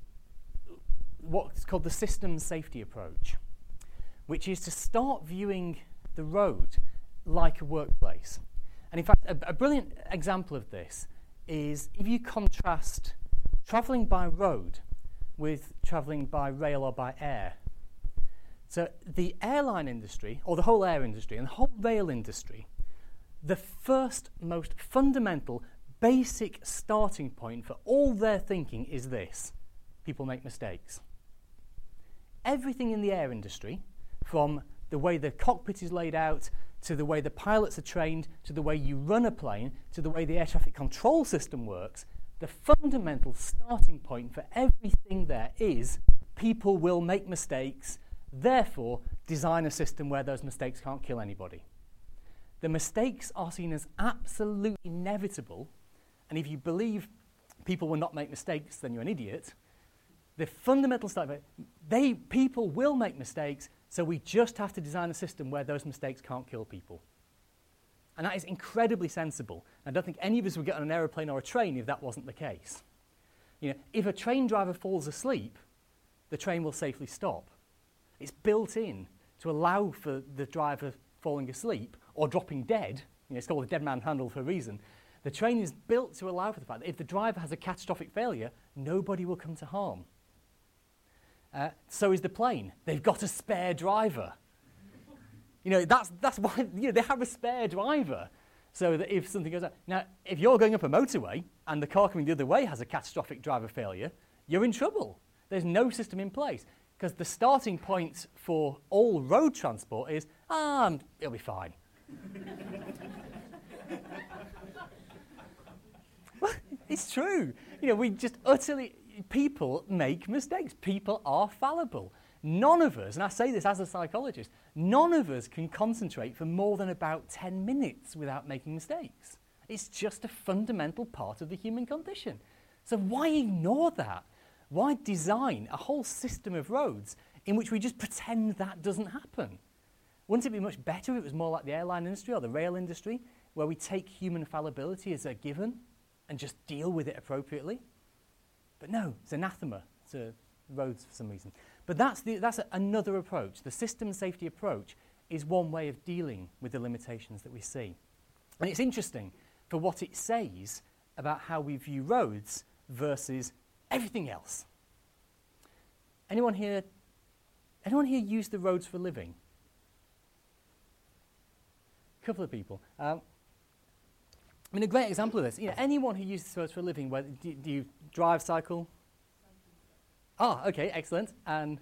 S1: what's called the systems safety approach, which is to start viewing the road like a workplace. And in fact, a, a brilliant example of this is if you contrast travelling by road with travelling by rail or by air. So the airline industry, or the whole air industry, and the whole rail industry, the first, most fundamental, basic starting point for all their thinking is this: people make mistakes. Everything in the air industry, from the way the cockpit is laid out, to the way the pilots are trained, to the way you run a plane, to the way the air traffic control system works, the fundamental starting point for everything there is people will make mistakes, therefore design a system where those mistakes can't kill anybody. The mistakes are seen as absolutely inevitable, and if you believe people will not make mistakes, then you're an idiot. The fundamental starting point, they, people will make mistakes, so we just have to design a system where those mistakes can't kill people. And that is incredibly sensible. I don't think any of us would get on an aeroplane or a train if that wasn't the case. You know, if a train driver falls asleep, the train will safely stop. It's built in to allow for the driver falling asleep or dropping dead. You know, it's called a dead man handle for a reason. The train is built to allow for the fact that if the driver has a catastrophic failure, nobody will come to harm. Uh, so is the plane. They've got a spare driver. You know, that's that's why you know, they have a spare driver, so that if something goes on. Now, if you're going up a motorway and the car coming the other way has a catastrophic driver failure, you're in trouble. There's no system in place, because the starting point for all road transport is, ah, um, it'll be fine. Well, it's true. You know, we just utterly, people make mistakes. People are fallible. None of us, and I say this as a psychologist, none of us can concentrate for more than about ten minutes without making mistakes. It's just a fundamental part of the human condition. So why ignore that? Why design a whole system of roads in which we just pretend that doesn't happen. Wouldn't it be much better if it was more like the airline industry or the rail industry, where we take human fallibility as a given and just deal with it appropriately? But no, it's anathema to roads for some reason. But that's, the, that's a, another approach. The system safety approach is one way of dealing with the limitations that we see. And it's interesting for what it says about how we view roads versus everything else. Anyone here, anyone here use the roads for a living? A couple of people. Um, I mean, a great example of this, you know, anyone who uses the roads for a living, whether, do, do you drive, cycle? Ah, oh, okay, excellent. And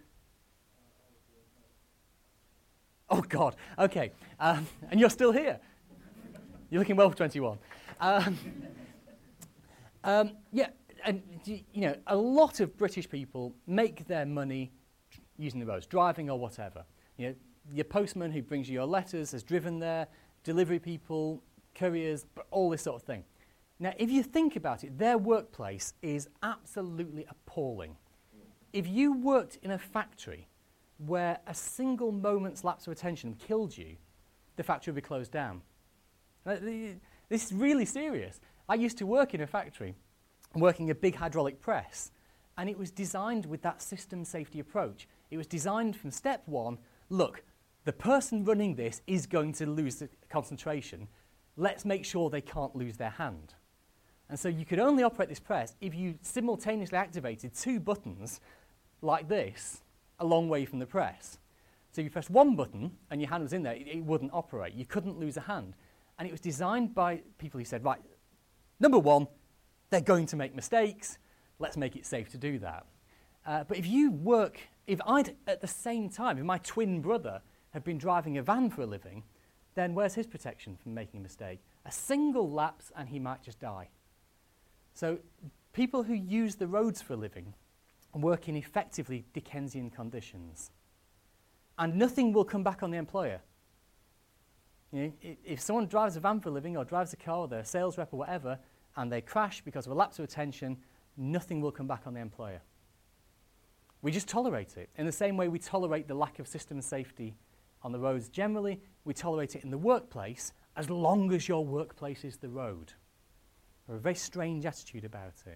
S1: oh, God, okay. Um, and you're still here. You're looking well for twenty-one. Um, um, yeah, and you know, a lot of British people make their money using the roads, driving or whatever. You know, your postman who brings you your letters has driven there, delivery people, couriers, all this sort of thing. Now, if you think about it, their workplace is absolutely appalling. If you worked in a factory where a single moment's lapse of attention killed you, the factory would be closed down. This is really serious. I used to work in a factory, working a big hydraulic press, and it was designed with that system safety approach. It was designed from step one, look, the person running this is going to lose the concentration. Let's make sure they can't lose their hand. And so you could only operate this press if you simultaneously activated two buttons like this a long way from the press. So if you press one button and your hand was in there, it, it wouldn't operate. You couldn't lose a hand. And it was designed by people who said, right, number one, they're going to make mistakes. Let's make it safe to do that. Uh, but if you work, if I'd at the same time, if my twin brother had been driving a van for a living, then where's his protection from making a mistake? A single lapse and he might just die. So people who use the roads for a living work in effectively Dickensian conditions. And nothing will come back on the employer. You know, if someone drives a van for a living or drives a car or they're a sales rep or whatever, and they crash because of a lapse of attention, nothing will come back on the employer. We just tolerate it. In the same way we tolerate the lack of system safety on the roads generally, we tolerate it in the workplace as long as your workplace is the road. We have a very strange attitude about it.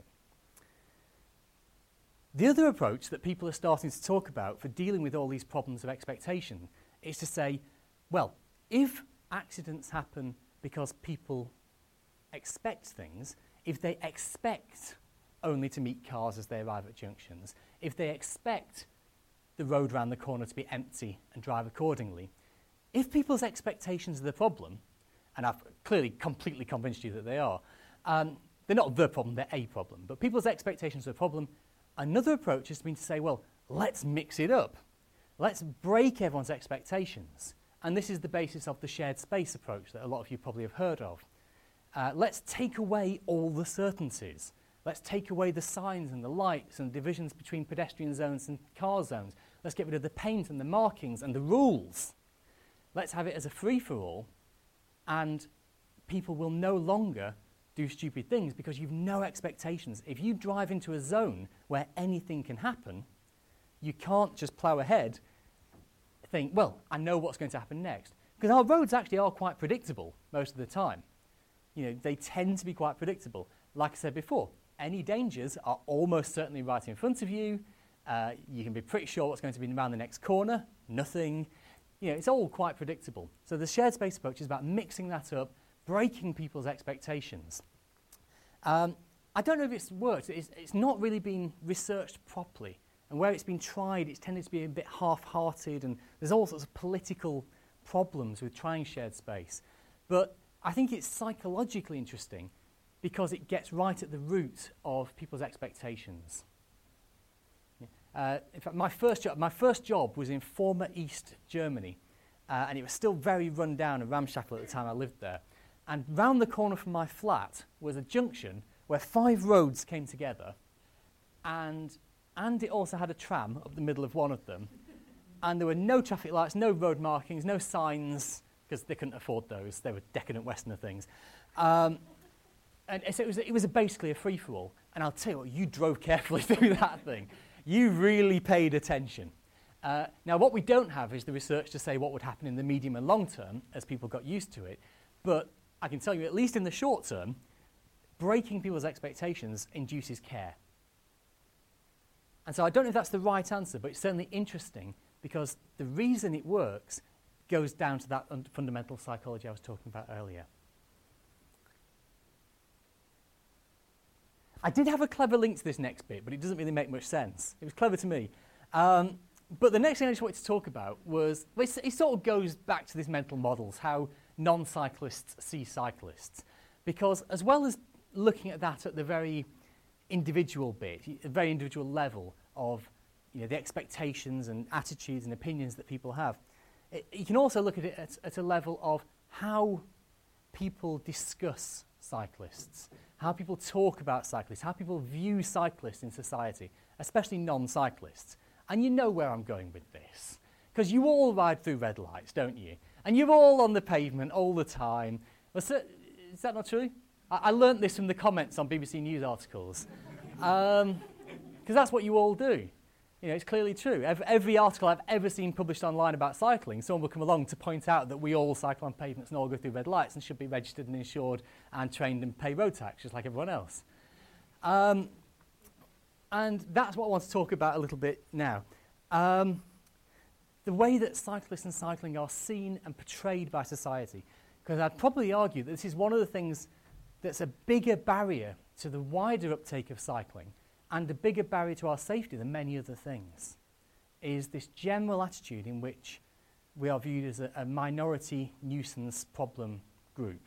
S1: The other approach that people are starting to talk about for dealing with all these problems of expectation is to say, well, if accidents happen because people expect things, if they expect only to meet cars as they arrive at junctions, if they expect the road round the corner to be empty and drive accordingly, if people's expectations are the problem, and I've clearly completely convinced you that they are, um, they're not the problem, they're a problem, but people's expectations are a problem, another approach has been to say, well, let's mix it up. Let's break everyone's expectations. And this is the basis of the shared space approach that a lot of you probably have heard of. Uh, let's take away all the certainties. Let's take away the signs and the lights and divisions between pedestrian zones and car zones. Let's get rid of the paint and the markings and the rules. Let's have it as a free-for-all, and people will no longer do stupid things because you've no expectations. If you drive into a zone where anything can happen, you can't just plough ahead, think, well, I know what's going to happen next. Because our roads actually are quite predictable most of the time. You know, they tend to be quite predictable. Like I said before, any dangers are almost certainly right in front of you. Uh, you can be pretty sure what's going to be around the next corner. Nothing. You know, it's all quite predictable. So the shared space approach is about mixing that up, breaking people's expectations. Um, I don't know if it's worked. It's, it's not really been researched properly. And where it's been tried, it's tended to be a bit half-hearted, and there's all sorts of political problems with trying shared space. But I think it's psychologically interesting because it gets right at the root of people's expectations. Uh, in fact, my first job, my first job was in former East Germany, uh, and it was still very run down and ramshackle at the time I lived there. And round the corner from my flat was a junction where five roads came together, and and it also had a tram up the middle of one of them. And there were no traffic lights, no road markings, no signs, because they couldn't afford those. They were decadent Westerner things. Um, and so it was, it was a basically a free-for-all. And I'll tell you what, you drove carefully through that thing. You really paid attention. Uh, now, what we don't have is the research to say what would happen in the medium and long term as people got used to it. But I can tell you, at least in the short term, breaking people's expectations induces care. And so I don't know if that's the right answer, but it's certainly interesting because the reason it works goes down to that un- fundamental psychology I was talking about earlier. I did have a clever link to this next bit, but it doesn't really make much sense. It was clever to me. Um, but the next thing I just wanted to talk about was, well, it sort of goes back to these mental models, how non-cyclists see cyclists. Because as well as looking at that at the very individual bit, the very individual level of, you know, the expectations and attitudes and opinions that people have, it, you can also look at it at, at a level of how people discuss cyclists, how people talk about cyclists, how people view cyclists in society, especially non-cyclists. And you know where I'm going with this, because you all ride through red lights, don't you? And you're all on the pavement all the time. Is that not true? I, I learnt this from the comments on B B C News articles, because um, that's what you all do. You know, it's clearly true. Every, every article I've ever seen published online about cycling, someone will come along to point out that we all cycle on pavements and all go through red lights and should be registered and insured and trained and pay road tax, just like everyone else. Um, and that's what I want to talk about a little bit now. Um, the way that cyclists and cycling are seen and portrayed by society. Because I'd probably argue that this is one of the things that's a bigger barrier to the wider uptake of cycling and a bigger barrier to our safety than many other things, is this general attitude in which we are viewed as a, a minority nuisance problem group.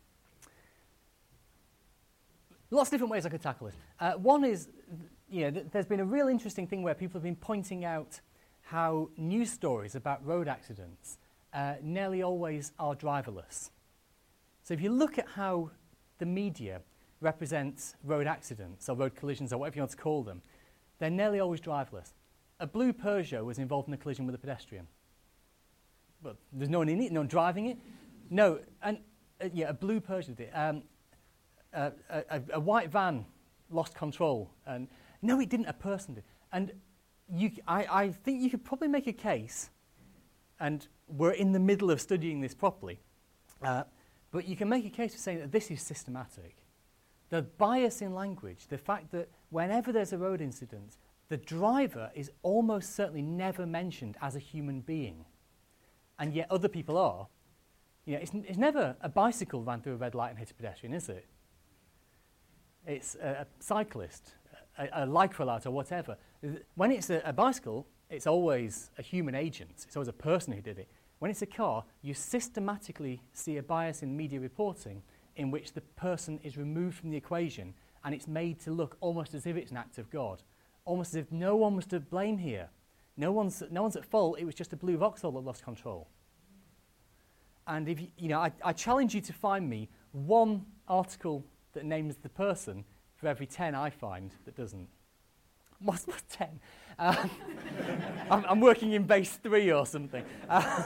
S1: Lots of different ways I could tackle this. Uh, one is, you know, th- there's been a real interesting thing where people have been pointing out how news stories about road accidents uh, nearly always are driverless. So if you look at how the media represents road accidents or road collisions or whatever you want to call them, they're nearly always driverless. A blue Peugeot was involved in a collision with a pedestrian. But there's no one in it, no one driving it. No, and uh, yeah, a blue Peugeot did. Um, uh, a, a white van lost control, and no, it didn't. A person did. And you, I, I think you could probably make a case, and we're in the middle of studying this properly, uh, but you can make a case for saying that this is systematic. The bias in language, the fact that whenever there's a road incident, the driver is almost certainly never mentioned as a human being, and yet other people are. You know, it's, it's never a bicycle ran through a red light and hit a pedestrian, is it? It's a, a cyclist, a, a lycra light or whatever. When it's a, a bicycle, it's always a human agent. It's always a person who did it. When it's a car, you systematically see a bias in media reporting in which the person is removed from the equation and it's made to look almost as if it's an act of God, almost as if no one was to blame here. No one's, no one's at fault, it was just a blue Vauxhall that lost control. And if you, you know, I, I challenge you to find me one article that names the person for every ten I find that doesn't. What's, what's ten? Um, I'm, I'm working in base three or something. Uh,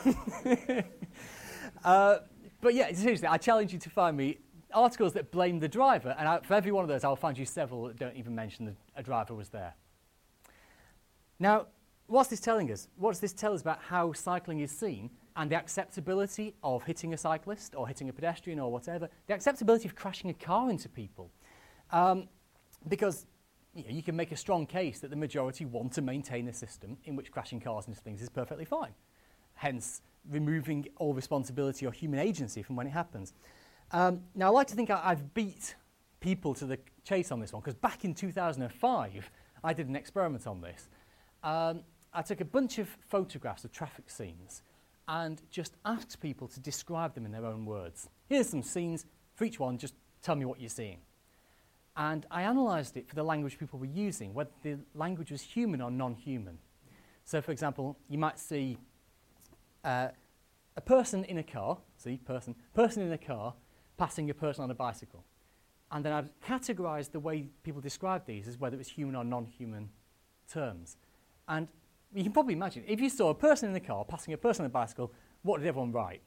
S1: uh, but yeah, seriously, I challenge you to find me articles that blame the driver, and I, for every one of those, I'll find you several that don't even mention that a driver was there. Now, what's this telling us? What does this tell us about how cycling is seen and the acceptability of hitting a cyclist or hitting a pedestrian or whatever, the acceptability of crashing a car into people? Um, because you know, you can make a strong case that the majority want to maintain a system in which crashing cars into things is perfectly fine, hence removing all responsibility or human agency from when it happens. Um, now, I like to think I, I've beat people to the chase on this one, because back in two thousand five, I did an experiment on this. Um, I took a bunch of photographs of traffic scenes and just asked people to describe them in their own words. Here's some scenes. For each one, just tell me what you're seeing. And I analysed it for the language people were using, whether the language was human or non-human. So, for example, you might see uh, a person in a car, see, person, person in a car passing a person on a bicycle. And then I'd categorise the way people describe these as whether it was human or non-human terms. And you can probably imagine, if you saw a person in a car passing a person on a bicycle, what did everyone write?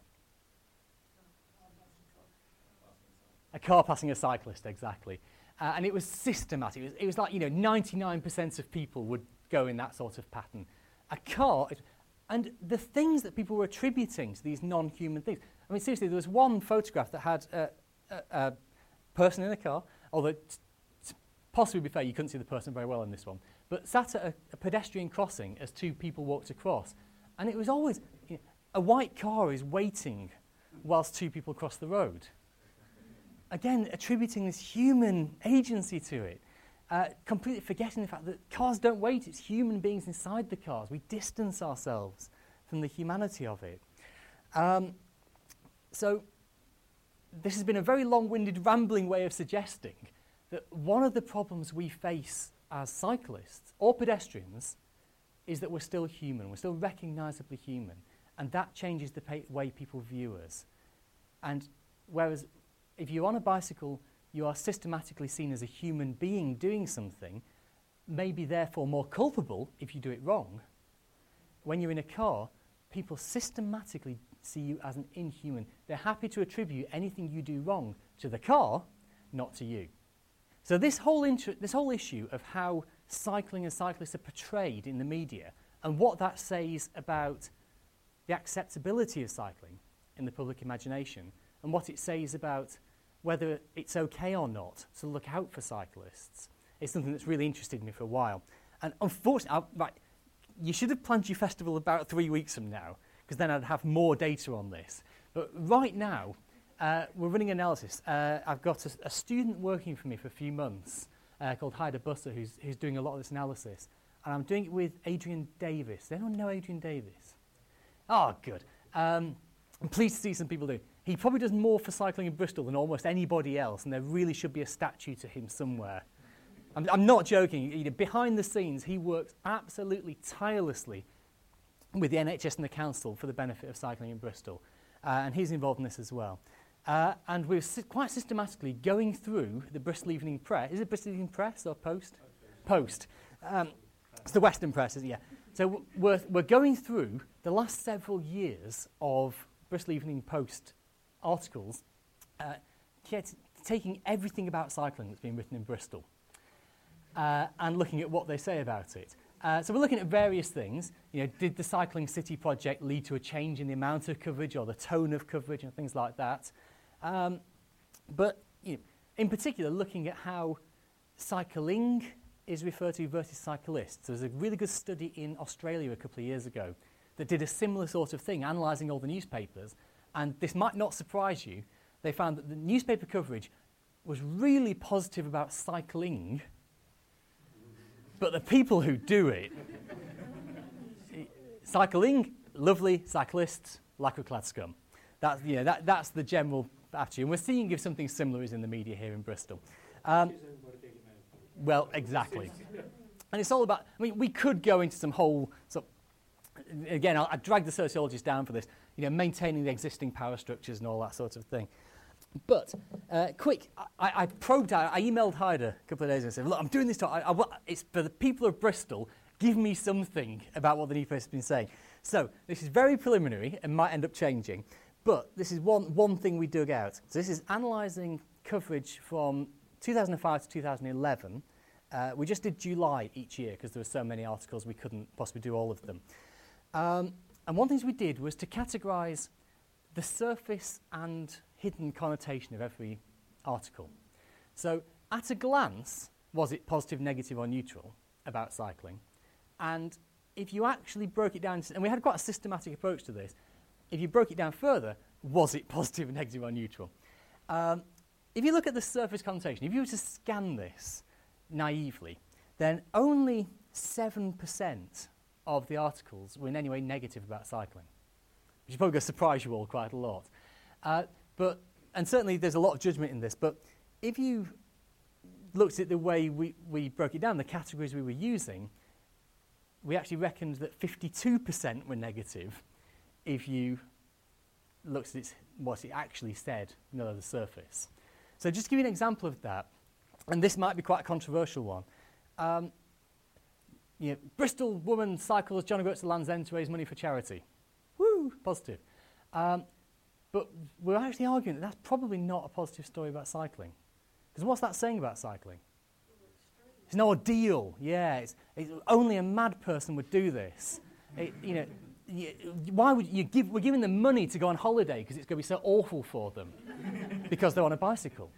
S1: A car passing a cyclist, exactly. Uh, and it was systematic. It was, it was like, you know, ninety-nine percent of people would go in that sort of pattern. A car, and the things that people were attributing to these non-human things. I mean, seriously, there was one photograph that had a, a, a person in a car, although t- t- possibly to be fair, you couldn't see the person very well in this one, but sat at a, a pedestrian crossing as two people walked across. And it was always, you know, a white car is waiting whilst two people cross the road. Again, attributing this human agency to it. Uh, completely forgetting the fact that cars don't wait, it's human beings inside the cars. We distance ourselves from the humanity of it. Um, so this has been a very long-winded, rambling way of suggesting that one of the problems we face as cyclists or pedestrians is that we're still human, we're still recognisably human, and that changes the pa- way people view us. And whereas if you're on a bicycle, you are systematically seen as a human being doing something, maybe therefore more culpable if you do it wrong. When you're in a car, people systematically see you as an inhuman. They're happy to attribute anything you do wrong to the car, not to you. So this whole, inter- this whole issue of how cycling and cyclists are portrayed in the media and what that says about the acceptability of cycling in the public imagination and what it says about whether it's okay or not to look out for cyclists is something that's really interested me for a while. And unfortunately, I, right, you should have planned your festival about three weeks from now, because then I'd have more data on this. But right now, uh, we're running analysis. Uh, I've got a, a student working for me for a few months uh, called Haida Busser, who's, who's doing a lot of this analysis. And I'm doing it with Adrian Davis. Does anyone know Adrian Davis? Oh, good. Um, I'm pleased to see some people do. He probably does more for cycling in Bristol than almost anybody else, and there really should be a statue to him somewhere. I'm, I'm not joking. You know, behind the scenes, he works absolutely tirelessly with the N H S and the council for the benefit of cycling in Bristol, uh, and he's involved in this as well. Uh, and we're si- quite systematically going through the Bristol Evening Press. Is it Bristol Evening Press or Post? Post. Um, it's the Western Press, isn't it? Yeah. So w- we're, we're going through the last several years of Bristol Evening Post articles, uh, get, taking everything about cycling that's been written in Bristol uh, and looking at what they say about it. Uh, so we're looking at various things. You know, did the Cycling City project lead to a change in the amount of coverage or the tone of coverage and things like that? Um, but you know, in particular, looking at how cycling is referred to versus cyclists. There was a really good study in Australia a couple of years ago that did a similar sort of thing, analysing all the newspapers. And this might not surprise you. They found that the newspaper coverage was really positive about cycling, but the people who do it, cycling, lovely, cyclists, lacquer-clad scum. That's, you know, that, that's the general attitude. And we're seeing if something similar is in the media here in Bristol. Um, well, exactly. And it's all about, I mean, we could go into some whole, so, again, I'll, I drag the sociologists down for this, you know, maintaining the existing power structures and all that sort of thing. But, uh, quick, I, I probed out, I emailed Haida a couple of days ago and said, look, I'm doing this talk, I, I, it's for the people of Bristol, give me something about what the newspaper has been saying. So, this is very preliminary and might end up changing, but this is one, one thing we dug out. So this is analysing coverage from two thousand five to two thousand eleven. Uh, we just did July each year because there were so many articles we couldn't possibly do all of them. Um, and one thing we did was to categorise the surface and hidden connotation of every article. So at a glance, was it positive, negative or neutral about cycling? And if you actually broke it down, and we had quite a systematic approach to this, if you broke it down further, was it positive, negative or neutral? Um, if you look at the surface connotation, if you were to scan this naively, then only seven percent of the articles were in any way negative about cycling, which is probably going to surprise you all quite a lot. Uh, but, and certainly there's a lot of judgment in this, but if you looked at the way we, we broke it down, the categories we were using, we actually reckoned that fifty-two percent were negative if you looked at its, what it actually said below the surface. So just to give you an example of that, and this might be quite a controversial one, um, you know, Bristol woman cycles John O'Groats to Land's End to raise money for charity. Woo, positive. Um, but we're actually arguing that that's probably not a positive story about cycling. Because what's that saying about cycling? It's an ordeal, yeah. It's, it's, only a mad person would do this. It, you know, you, why would you give? We're giving them money to go on holiday because it's going to be so awful for them because they're on a bicycle.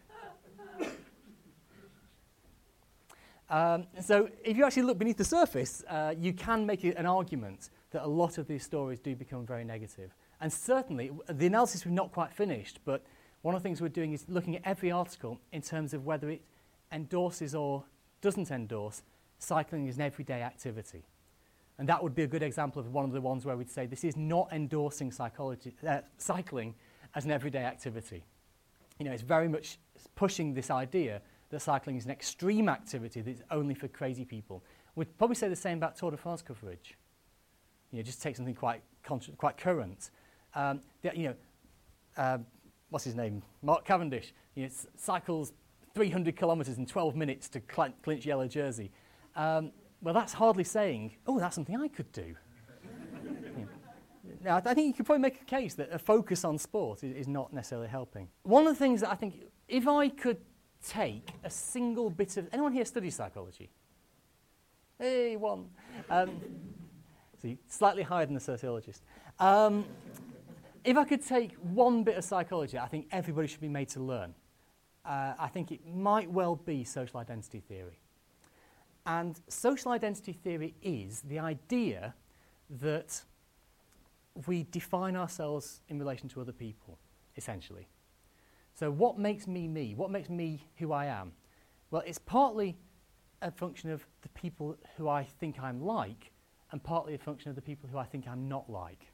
S1: Um, so if you actually look beneath the surface, uh, you can make an argument that a lot of these stories do become very negative. And certainly, the analysis we've not quite finished, but one of the things we're doing is looking at every article in terms of whether it endorses or doesn't endorse cycling as an everyday activity. And that would be a good example of one of the ones where we'd say this is not endorsing psychology, uh, cycling as an everyday activity. You know, it's very much pushing this idea that cycling is an extreme activity that's only for crazy people. We'd probably say the same about Tour de France coverage. You know, just take something quite con- quite current. Um, the, you know, uh, what's his name? Mark Cavendish. You know, c- cycles three hundred kilometres in twelve minutes to cl- clinch yellow jersey. Um, well, that's hardly saying, oh, that's something I could do. You know. Now, I think you could probably make a case that a focus on sport is, is not necessarily helping. One of the things that I think, if I could take a single bit of... Anyone here study psychology? Hey, one. Um, see, slightly higher than a sociologist. Um, if I could take one bit of psychology I think everybody should be made to learn, uh, I think it might well be social identity theory. And social identity theory is the idea that we define ourselves in relation to other people, essentially. So what makes me me? What makes me who I am? Well, it's partly a function of the people who I think I'm like, and partly a function of the people who I think I'm not like.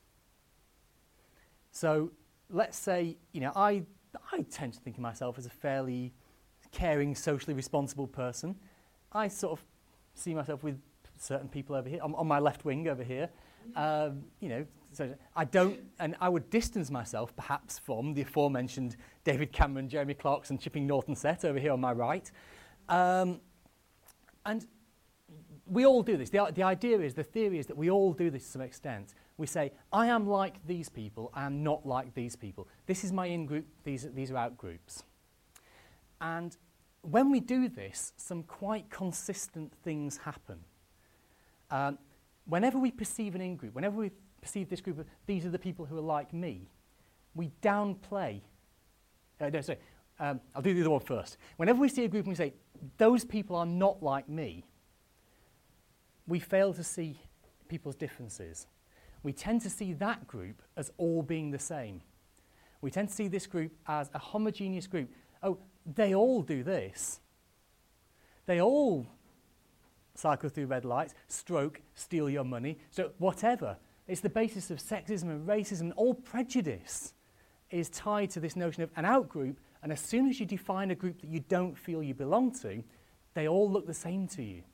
S1: So let's say, you know, I, I tend to think of myself as a fairly caring, socially responsible person. I sort of see myself with certain people over here, on, on my left wing over here. Um, you know, so I don't, and I would distance myself perhaps from the aforementioned David Cameron, Jeremy Clarkson, Chipping Norton set over here on my right. Um, and we all do this. The, the idea is, the theory is that we all do this to some extent. We say, I am like these people, I am not like these people. This is my in-group, these, these are out-groups. And when we do this, some quite consistent things happen. Um, whenever we perceive an in-group, whenever we perceive this group of, these are the people who are like me, we downplay, uh, no, sorry, um, I'll do the other one first. Whenever we see a group and we say, those people are not like me, we fail to see people's differences. We tend to see that group as all being the same. We tend to see this group as a homogeneous group. Oh, they all do this. They all cycle through red lights, stroke, steal your money, so whatever. It's the basis of sexism and racism. All prejudice is tied to this notion of an out-group, and as soon as you define a group that you don't feel you belong to, they all look the same to you.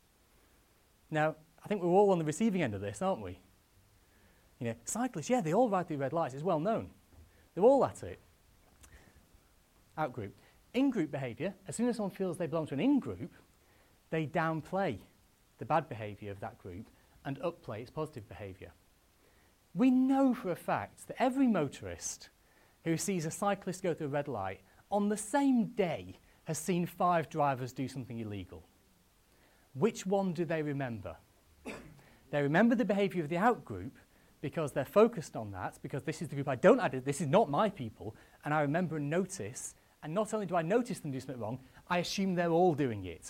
S1: Now, I think we're all on the receiving end of this, aren't we? You know, cyclists, yeah, they all ride through red lights. It's well known. They're all at it. Out-group. In-group behaviour, as soon as someone feels they belong to an in-group, they downplay the bad behaviour of that group and upplay its positive behaviour. We know for a fact that every motorist who sees a cyclist go through a red light on the same day has seen five drivers do something illegal. Which one do they remember? They remember the behaviour of the out-group because they're focused on that, because this is the group I don't add, this is not my people, and I remember and notice, and not only do I notice them do something wrong, I assume they're all doing it.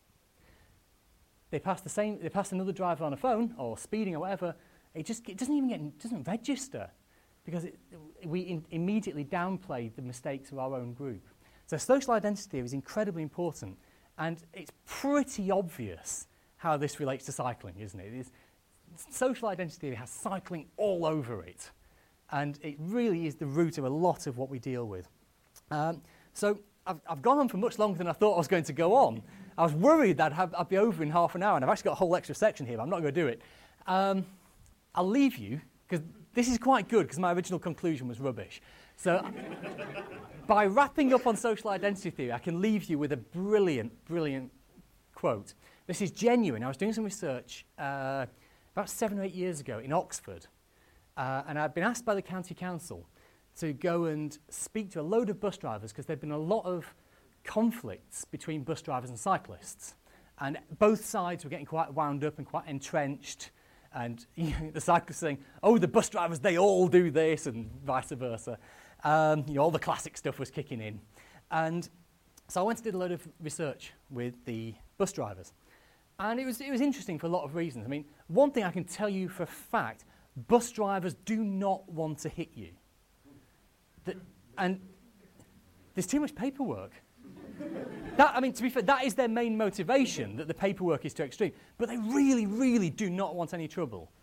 S1: They pass the same, they pass another driver on a phone, or speeding or whatever, it just it doesn't even get, it doesn't register, because it, we in, immediately downplay the mistakes of our own group. So social identity theory is incredibly important, and it's pretty obvious how this relates to cycling, isn't it? It is, social identity theory has cycling all over it, and it really is the root of a lot of what we deal with. Um, so I've, I've gone on for much longer than I thought I was going to go on. I was worried that I'd, I'd be over in half an hour, and I've actually got a whole extra section here, but I'm not going to do it. Um, I'll leave you, because this is quite good, because my original conclusion was rubbish. So by wrapping up on social identity theory, I can leave you with a brilliant, brilliant quote. This is genuine. I was doing some research uh, about seven or eight years ago in Oxford, uh, and I'd been asked by the county council to go and speak to a load of bus drivers, because there'd been a lot of conflicts between bus drivers and cyclists, and both sides were getting quite wound up and quite entrenched, And you know, the cyclists saying, oh, the bus drivers, they all do this, and vice versa. Um, you know, all the classic stuff was kicking in. And so I went and did a load of research with the bus drivers. And it was, it was interesting for a lot of reasons. I mean, one thing I can tell you for a fact, bus drivers do not want to hit you. The, and there's too much paperwork. That, I mean, to be fair, that is their main motivation, that the paperwork is too extreme. But they really, really do not want any trouble.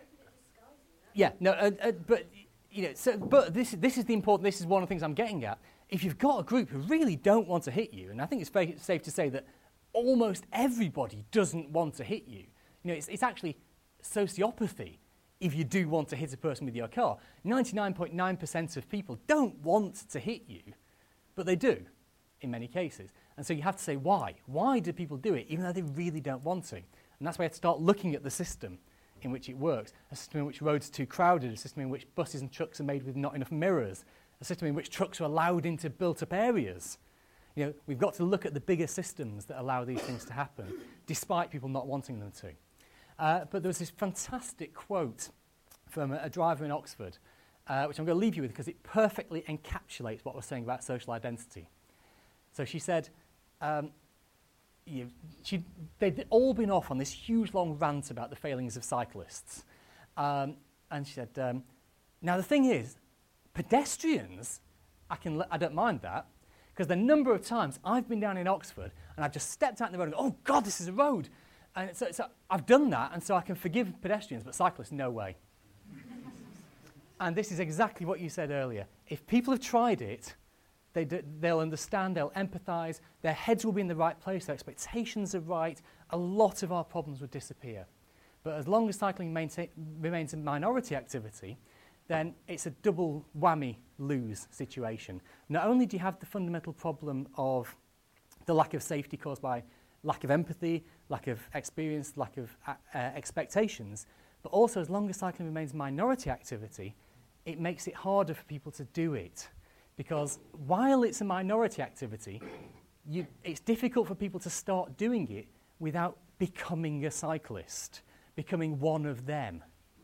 S1: Yeah, no, uh, uh, but, you know, so, but this, this is the important, this is one of the things I'm getting at. If you've got a group who really don't want to hit you, and I think it's fa- safe to say that almost everybody doesn't want to hit you. You know, it's, it's actually sociopathy if you do want to hit a person with your car. ninety-nine point nine percent of people don't want to hit you, but they do in many cases. And so you have to say why. Why do people do it, even though they really don't want to? And that's why you have to start looking at the system in which it works, a system in which roads are too crowded, a system in which buses and trucks are made with not enough mirrors, a system in which trucks are allowed into built-up areas. You know, we've got to look at the bigger systems that allow these things to happen, despite people not wanting them to. Uh, but there was this fantastic quote from a, a driver in Oxford, uh, which I'm going to leave you with because it perfectly encapsulates what we're saying about social identity. So she said, um, you know, she'd, they'd all been off on this huge long rant about the failings of cyclists. Um, and she said, um, now the thing is, pedestrians, I, can le- I don't mind that, because the number of times I've been down in Oxford and I've just stepped out in the road and go, oh God, this is a road. And so, so I've done that, and so I can forgive pedestrians, but cyclists, no way. And this is exactly what you said earlier. If people have tried it, they do, they'll understand, they'll empathise, their heads will be in the right place, their expectations are right, a lot of our problems would disappear. But as long as cycling maintain, remains a minority activity, then it's a double whammy lose situation. Not only do you have the fundamental problem of the lack of safety caused by lack of empathy, lack of experience, lack of uh, uh, expectations, but also as long as cycling remains minority activity, it makes it harder for people to do it. Because while it's a minority activity, you, it's difficult for people to start doing it without becoming a cyclist, becoming one of them.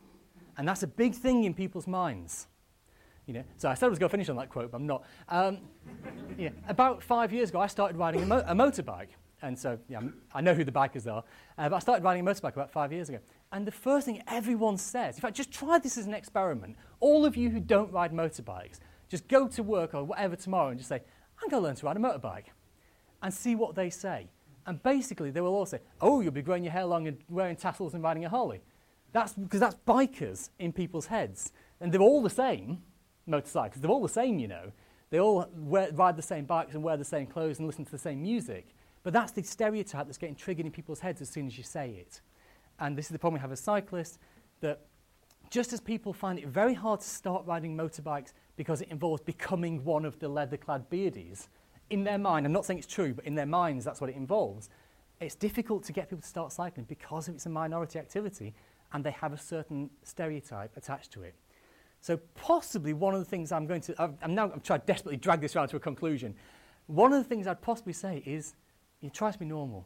S1: And that's a big thing in people's minds. You know, so I said I was going to finish on that quote, but I'm not. Um, you know, about five years ago, I started riding a, mo- a motorbike. And so yeah, I know who the bikers are. Uh, but I started riding a motorbike about five years ago. And the first thing everyone says, in fact, just try this as an experiment. All of you who don't ride motorbikes, just go to work or whatever tomorrow and just say, I'm going to learn to ride a motorbike. And see what they say. And basically, they will all say, oh, you'll be growing your hair long and wearing tassels and riding a Harley. That's because that's bikers in people's heads. And they're all the same, motorcycles. They're all the same, you know. They all wear, ride the same bikes and wear the same clothes and listen to the same music. But that's the stereotype that's getting triggered in people's heads as soon as you say it. And this is the problem we have as cyclists, that just as people find it very hard to start riding motorbikes because it involves becoming one of the leather-clad beardies, in their mind, I'm not saying it's true, but in their minds that's what it involves, it's difficult to get people to start cycling because it's a minority activity and they have a certain stereotype attached to it. So possibly one of the things I'm going to, I'm, I'm now I'm trying to desperately drag this around to a conclusion. One of the things I'd possibly say is, you try to be normal.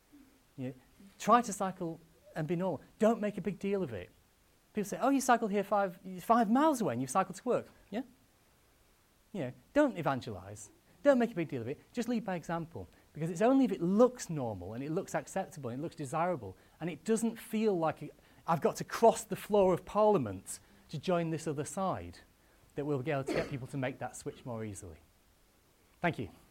S1: You know, try to cycle and be normal. Don't make a big deal of it. People say, oh, you cycled here five, five miles away and you cycled to work. Yeah? You know, don't evangelise. Don't make a big deal of it. Just lead by example. Because it's only if it looks normal and it looks acceptable and it looks desirable and it doesn't feel like it, I've got to cross the floor of Parliament to join this other side that we'll be able to get people to make that switch more easily. Thank you.